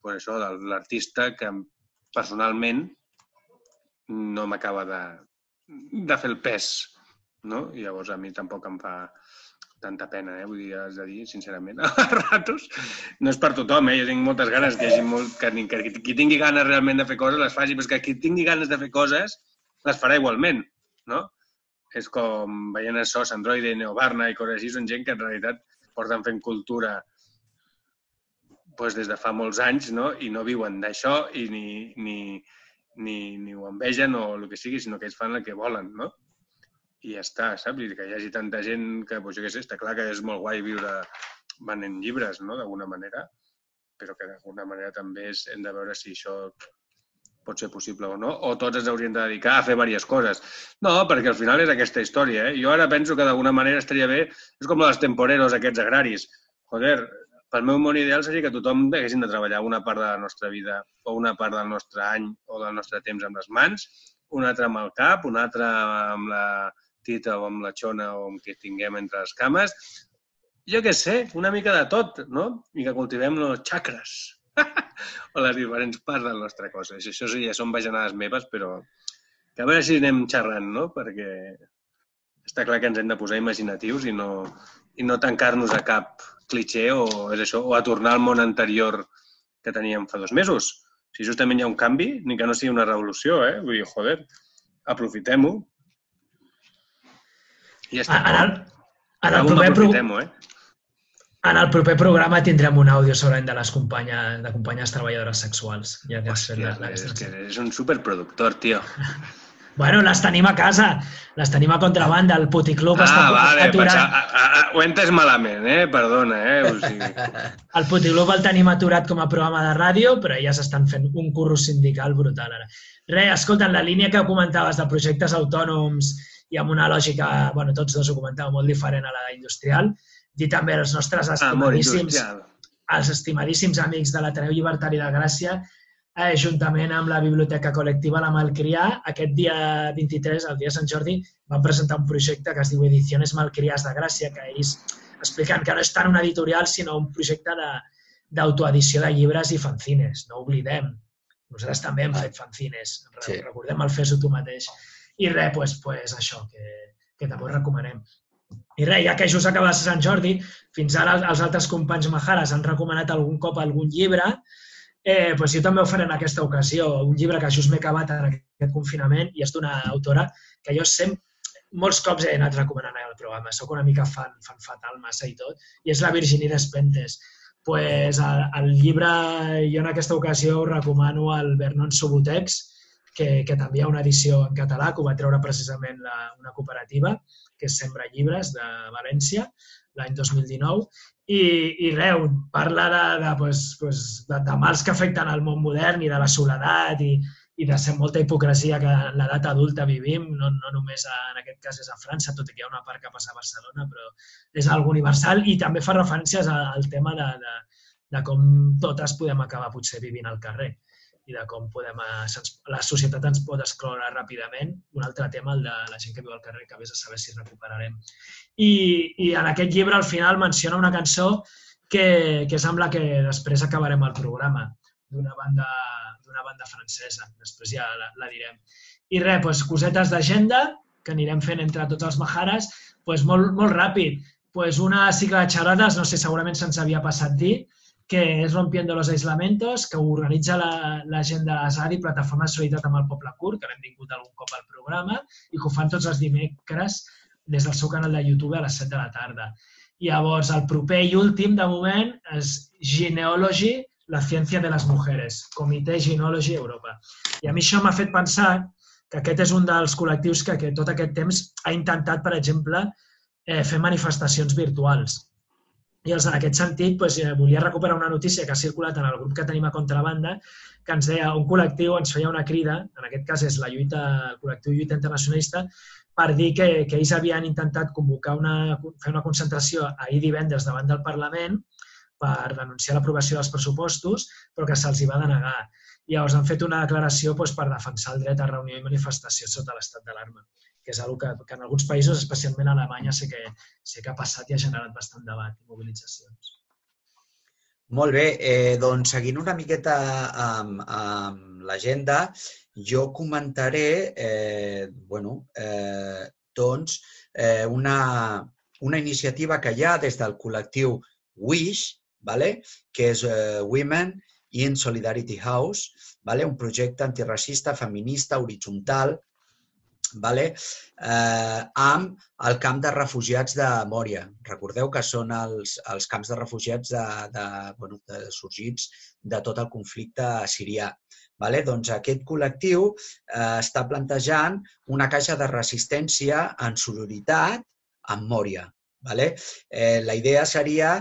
l'artista que personalment no m'acaba de fer el pes, no? I llavors a mi tampoc em fa tanta pena, vull dir, has de dir, sincerament, a ratos. No és per tothom, jo tinc moltes ganes que qui tingui ganes realment de fer coses les faci, però és que qui tingui ganes de fer coses les farà igualment, no? És com veient això, Androide, Neobarna i coses així, són gent que en realitat porten fent cultura des de fa molts anys, no? I no viuen d'això i ni ho envegen o el que sigui, sinó que ells fan el que volen, no? I ja està, saps? I que hi hagi tanta gent que, jo què sé, està clar que és molt guai viure venent llibres, no?, d'alguna manera, però que d'alguna manera també hem de veure si això pot ser possible o no, o tots ens hauríem de dedicar a fer diverses coses. No, perquè al final és aquesta història, Jo ara penso que d'alguna manera estaria bé, és com els temporeros aquests agraris. Joder, pel meu món ideal seria que tothom haguessin de treballar una part de la nostra vida o una part del nostre any o del nostre temps amb les mans, una altra amb el cap, una altra amb la tita o amb la xona o amb què tinguem entre les cames. Jo què sé, una mica de tot, no? I que cultivem els xacres o les diferents parts de la nostra cosa. Això ja són bajanades meves, però que a veure si anem xerrant, no? Perquè està clar que ens hem de posar imaginatius i no tancar-nos a cap clitxé o és això, o a tornar al món anterior que teníem fa 2 mesos. Si justament hi ha un canvi, ni que no sigui una revolució, Vull dir, joder, aprofitem-ho. I ja està. En el proper programa tindrem un àudio sobre de les companyes treballadores sexuals. Hòstia, és que és un superproductor, tio. Bueno, les tenim a casa, les tenim a contrabanda, el Puticlub està aturat. Ho he entès malament, perdona, O sigui... El Puticlub el tenim aturat com a programa de ràdio, però ja s'estan fent un curro sindical brutal ara. Escolta, en la línia que comentaves de projectes autònoms i amb una lògica, tots dos ho comentàvem, molt diferent a la industrial, dir també als nostres estimadíssims amics de l'Ateneu Llibertari de Gràcia, juntament amb la Biblioteca Col·lectiva La Malcrià, aquest dia 23, el dia de Sant Jordi, van presentar un projecte que es diu Ediciones Malcriàs de Gràcia, que ells expliquen que no és tant un editorial, sinó un projecte d'autoedició de llibres i fanzines, no oblidem. Nosaltres també hem fet fanzines, recordem el Fes-ho tu mateix. I res, doncs això, que també ho recomanem. I res, ja que just acaba Sant Jordi, fins ara els altres companys Majares han recomanat algun cop algun llibre, doncs jo també ho faré en aquesta ocasió. Un llibre que just m'he acabat en aquest confinament i és d'una autora que jo molts cops he anat recomanant al programa. Soc una mica fan fatal, massa i tot, i és la Virginie Despentes. El llibre, jo en aquesta ocasió ho recomano al Vernon Subutex, que també hi ha una edició en català, que ho va treure precisament una cooperativa, que és Sembra Llibres, de València, l'any 2019, i res, parla de mals que afecten el món modern i de la soledat i de ser molta hipocresia que en l'edat adulta vivim, no només en aquest cas és a França, tot i que hi ha una part que passa a Barcelona, però és algo universal i també fa referències al tema de com totes podem acabar potser vivint al carrer i de com la societat ens pot excloure ràpidament. Un altre tema, el de la gent que viu al carrer, que vés a saber si recuperarem. I en aquest llibre, al final, menciona una cançó que sembla que després acabarem el programa, d'una banda francesa. Després ja la direm. I res, cosetes d'agenda que anirem fent entre tots els Majares, molt ràpid. Una cicle de xerrades, no sé, segurament se'ns havia passat dir, que és Rompiendo los Aislamentos, que organitza la gent de l'ASADI, Plataforma de Solidaritat amb el Poble Kurd, que l'hem vingut algun cop al programa, i que ho fan tots els dimecres des del seu canal de YouTube a les 7 de la tarda. I llavors, el proper i últim, de moment, és Gineology, la ciència de les mujeres, Comitè Gineology Europa. I a mi això m'ha fet pensar que aquest és un dels col·lectius que tot aquest temps ha intentat, per exemple, fer manifestacions virtuals. I en aquest sentit, volia recuperar una notícia que ha circulat en el grup que tenim a Contrabanda, que ens deia, un col·lectiu ens feia una crida, en aquest cas és el col·lectiu Lluita Internacionalista, per dir que ells havien intentat fer una concentració ahir divendres davant del Parlament per denunciar l'aprovació dels pressupostos, però que se'ls va denegar. I llavors han fet una declaració per defensar el dret a reunió i manifestació sota l'estat d'alarma, que és una cosa que en alguns països, especialment a Alemanya, sé que ha passat i ha generat bastant debat i mobilitzacions. Molt bé, doncs seguint una miqueta amb l'agenda, jo comentaré una iniciativa que hi ha des del col·lectiu WISH, que és Women in Solidarity House, un projecte antiracista, feminista, horitzontal, amb el camp de refugiats de Mòria. Recordeu que són els camps de refugiats sorgits de tot el conflicte sirià. Doncs aquest col·lectiu està plantejant una caixa de resistència en sororitat amb Mòria. La idea seria,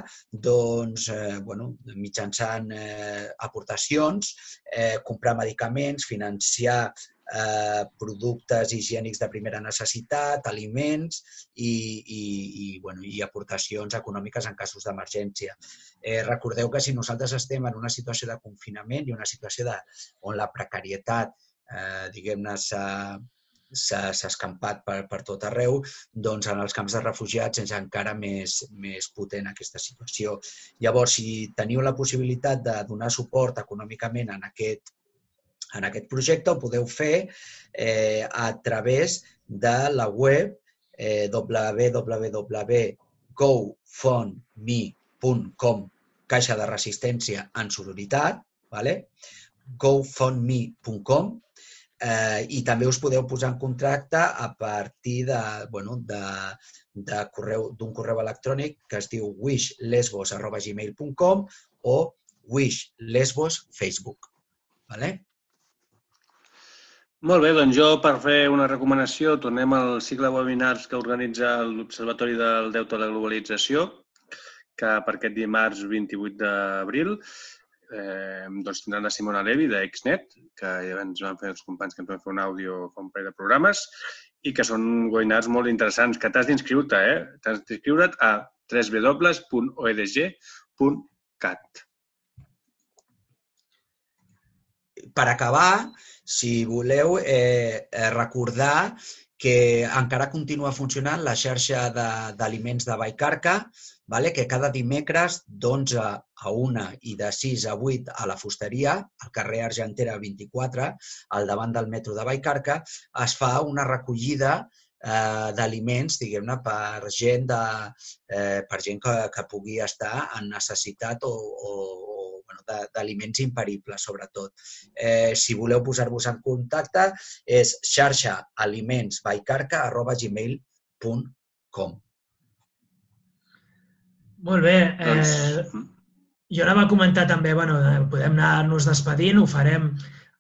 mitjançant aportacions, comprar medicaments, financiar productes higiènics de primera necessitat, aliments i aportacions econòmiques en casos d'emergència. Recordeu que si nosaltres estem en una situació de confinament i una situació on la precarietat, diguem-ne, s'ha escampat per tot arreu, doncs en els camps de refugiats és encara més potent aquesta situació. Llavors, si teniu la possibilitat de donar suport econòmicament en aquest projecte, ho podeu fer a través de la web www.gofundme.com, caixa de resistència en sororitat, gofundme.com, i també us podeu posar en contacte a partir d'un correu electrònic que es diu wishlesbos@gmail.com o wishlesbos.facebook. Molt bé, doncs jo per fer una recomanació tornem al cicle de webinars que organitza l'Observatori del Deute de la Globalització, que per aquest dimarts 28 d'abril tindran la Simona Levi d'Exnet, que ja ens van fer els companys que ens van fer un àudio fa un parell de programes, i que són webinars molt interessants, que t'has d'inscriure-te, T'has d'inscriure't a www.oedg.cat. Per acabar, si voleu, recordar que encara continua funcionant la xarxa d'aliments de Vallcarca, que cada dimecres d'11 a 1 i de 6 a 8 a la fusteria, al carrer Argentera 24, al davant del metro de Vallcarca, es fa una recollida d'aliments, diguem-ne, per gent que pugui estar en necessitat o d'aliments imperibles, sobretot. Si voleu posar-vos en contacte, és xarxaalimentsvallcarca@gmail.com. Molt bé. Jo anava a comentar també, podem anar-nos despedint, ho farem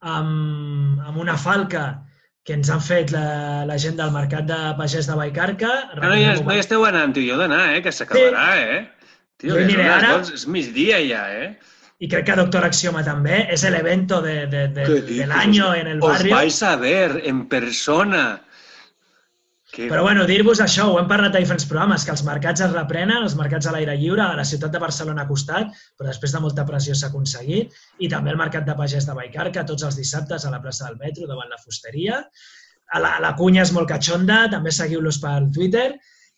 amb una falca que ens han fet la gent del Mercat de Pagès de Vallcarca. No hi esteu anant, tio, jo d'anar, que s'acabarà, Tio, és migdia ja, Y creo que Doctor Axioma también. Es el evento del año en el barrio. Os vais a ver en persona. Però bueno, dir-vos això, ho hem parlat a diferents programes, que els mercats es reprenen, els mercats a l'aire lliure, a la ciutat de Barcelona ha costat, però després de molta pressió s'ha aconseguit, i també el Mercat de Pagès de Vallcarca, tots els dissabtes a la plaça del Metro, davant la fusteria. La cunya és molt catxonda, també seguiu-los per Twitter.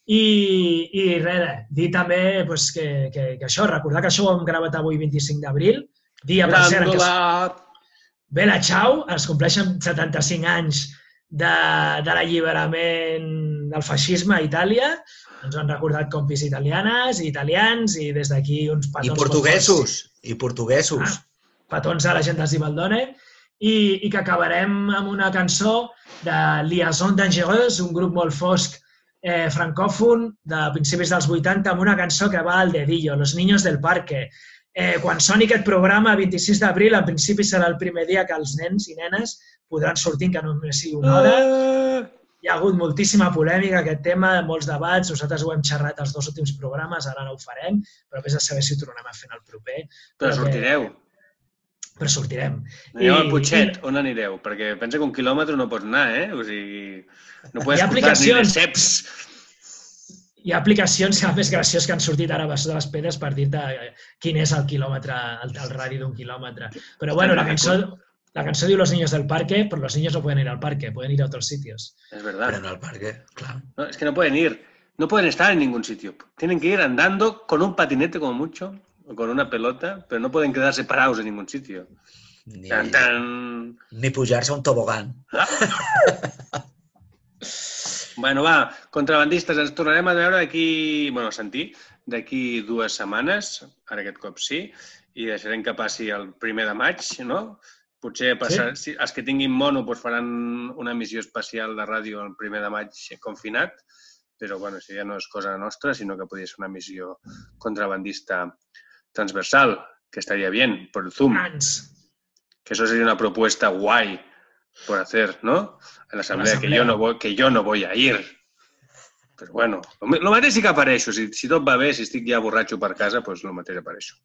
I res, dir també que això, recordar que això ho hem gravat avui 25 d'abril, dia per cert que Bella Ciao, es compleixen 75 anys de l'alliberament del feixisme a Itàlia. Ens ho han recordat compis italianes i italians i des d'aquí uns petons... I portuguesos. Petons a la gent de Zibaldone. I que acabarem amb una cançó de Liaison Dangereuse, un grup molt fosc francòfon de principis dels 80, amb una cançó que va al dedillo, Los Niños del Parque. Quan soni aquest programa, 26 d'abril, en principi serà el primer dia que els nens i nenes podran sortir, que només sigui una hora. Hi ha hagut moltíssima polèmica aquest tema, molts debats, nosaltres ho hem xerrat als 2 últims programes, ara no ho farem, però vés a saber si ho tornem a fer en el proper. Però sortireu. Però sortirem. Aneu al Putxet, on anireu? Perquè pensa que 1 quilòmetre no pots anar, O sigui, no pots escoltar ni de ceps. Hi ha aplicacions que més graciós que han sortit ara a Bessó de les Pedres per dir-te quin és el quilòmetre, el radi d'1 quilòmetre. Però bueno, la cançó diu Los Niños del Parque, però los niños no pueden ir al parque, pueden ir a otros sitios. Es verdad. Pero no al parque, claro. No, es que no pueden ir, no pueden estar en ningún sitio. Tienen que ir andando con un patinete como mucho o con una pelota, pero no pueden quedarse parados en ningún sitio. Ni pujar-se a un tobogán. Bueno, va, contrabandistes, ens tornarem a veure d'aquí, bueno, a sentir, d'aquí 2 setmanes, ara aquest cop sí, i deixarem que passi el 1 de maig, no? Potser si els que tinguin mono faran una emissió especial de ràdio el 1 de maig confinat, però bueno, això ja no és cosa nostra, sinó que podria ser una emissió contrabandista transversal, que estaria bien, por Zoom. Que eso sería una propuesta guay por hacer, ¿no? En la asamblea, que yo no voy a ir. Però bueno, el mateix sí que apareixo. Si tot va bé, si estic ja borratxo per casa, doncs el mateix apareixo.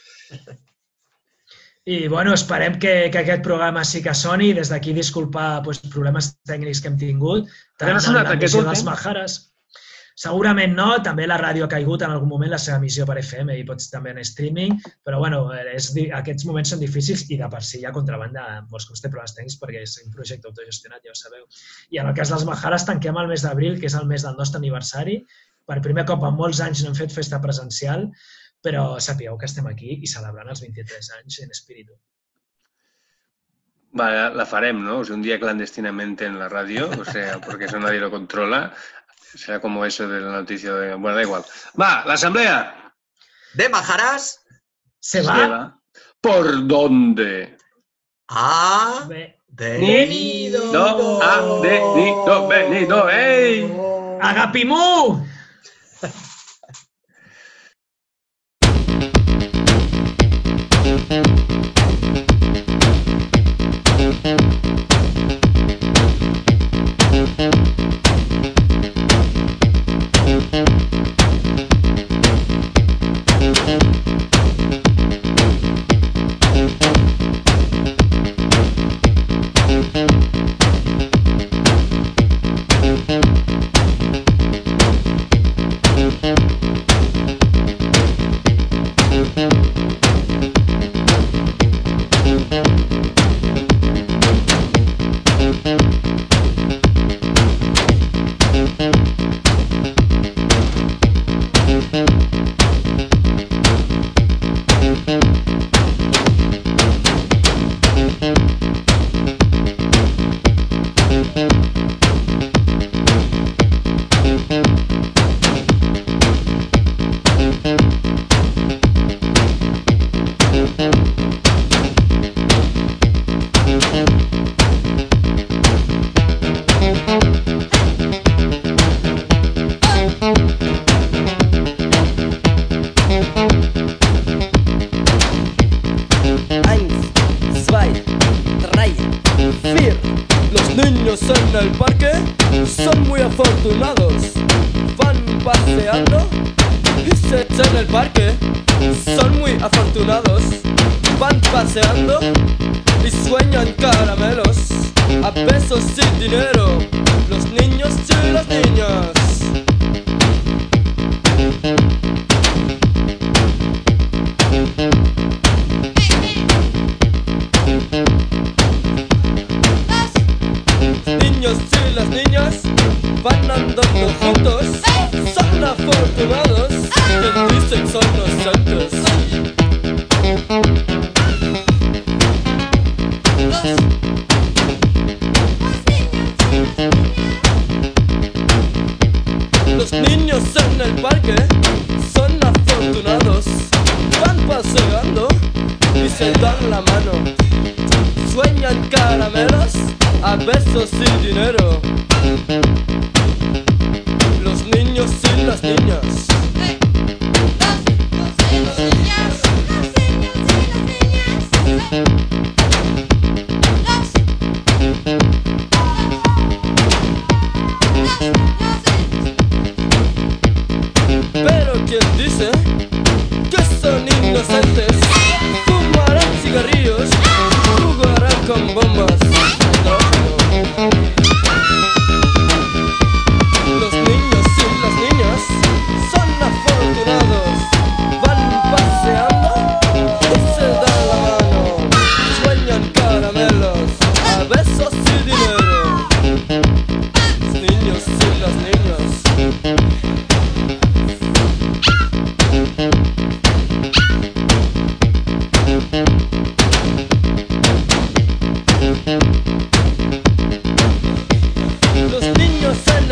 I bueno, esperem que aquest programa sí que soni. Des d'aquí disculpar problemes tècnics que hem tingut. Però no ha sonat aquest últim. Les Majares. Segurament no, també la ràdio ha caigut en algun moment la seva emissió per FM i pots també en streaming, però bueno, aquests moments són difícils i de per si hi ha contrabanda, molts cops té problemes tècnics perquè és un projecte autogestionat, ja ho sabeu. I en el cas dels Majares tanquem el mes d'abril, que és el mes del nostre aniversari. Per primer cop en molts anys no hem fet festa presencial, però sapigueu que estem aquí i celebrant els 23 anys en espíritu. Vale, la farem, ¿no? O sea, un día clandestinamente en la radio, o sea, porque eso nadie lo controla. Será como eso de la noticia de... Bueno, da igual. Va, la asamblea. ¿De Majaras? ¿Se va? ¿Por dónde? Ha venido. Ha venido, ¡ey! ¡Agapimú!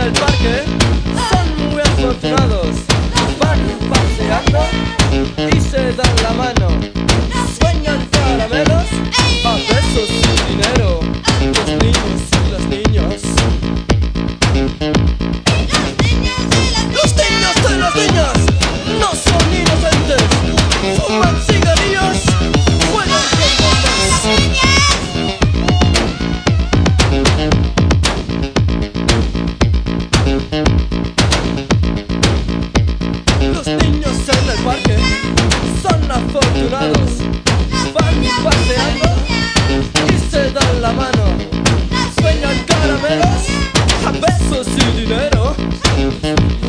el parque son muy afortunados. Van paseando y se dan la mano. Sueñan caramelos, a besos y dinero. Los niños y las niñas. Los niños y las niñas no son inocentes. Fuman cigarrillos, juegan con bombas. Los niños en el parque son afortunados. Van paseando y se dan la mano. Sueñan caramelos, a besos y dinero.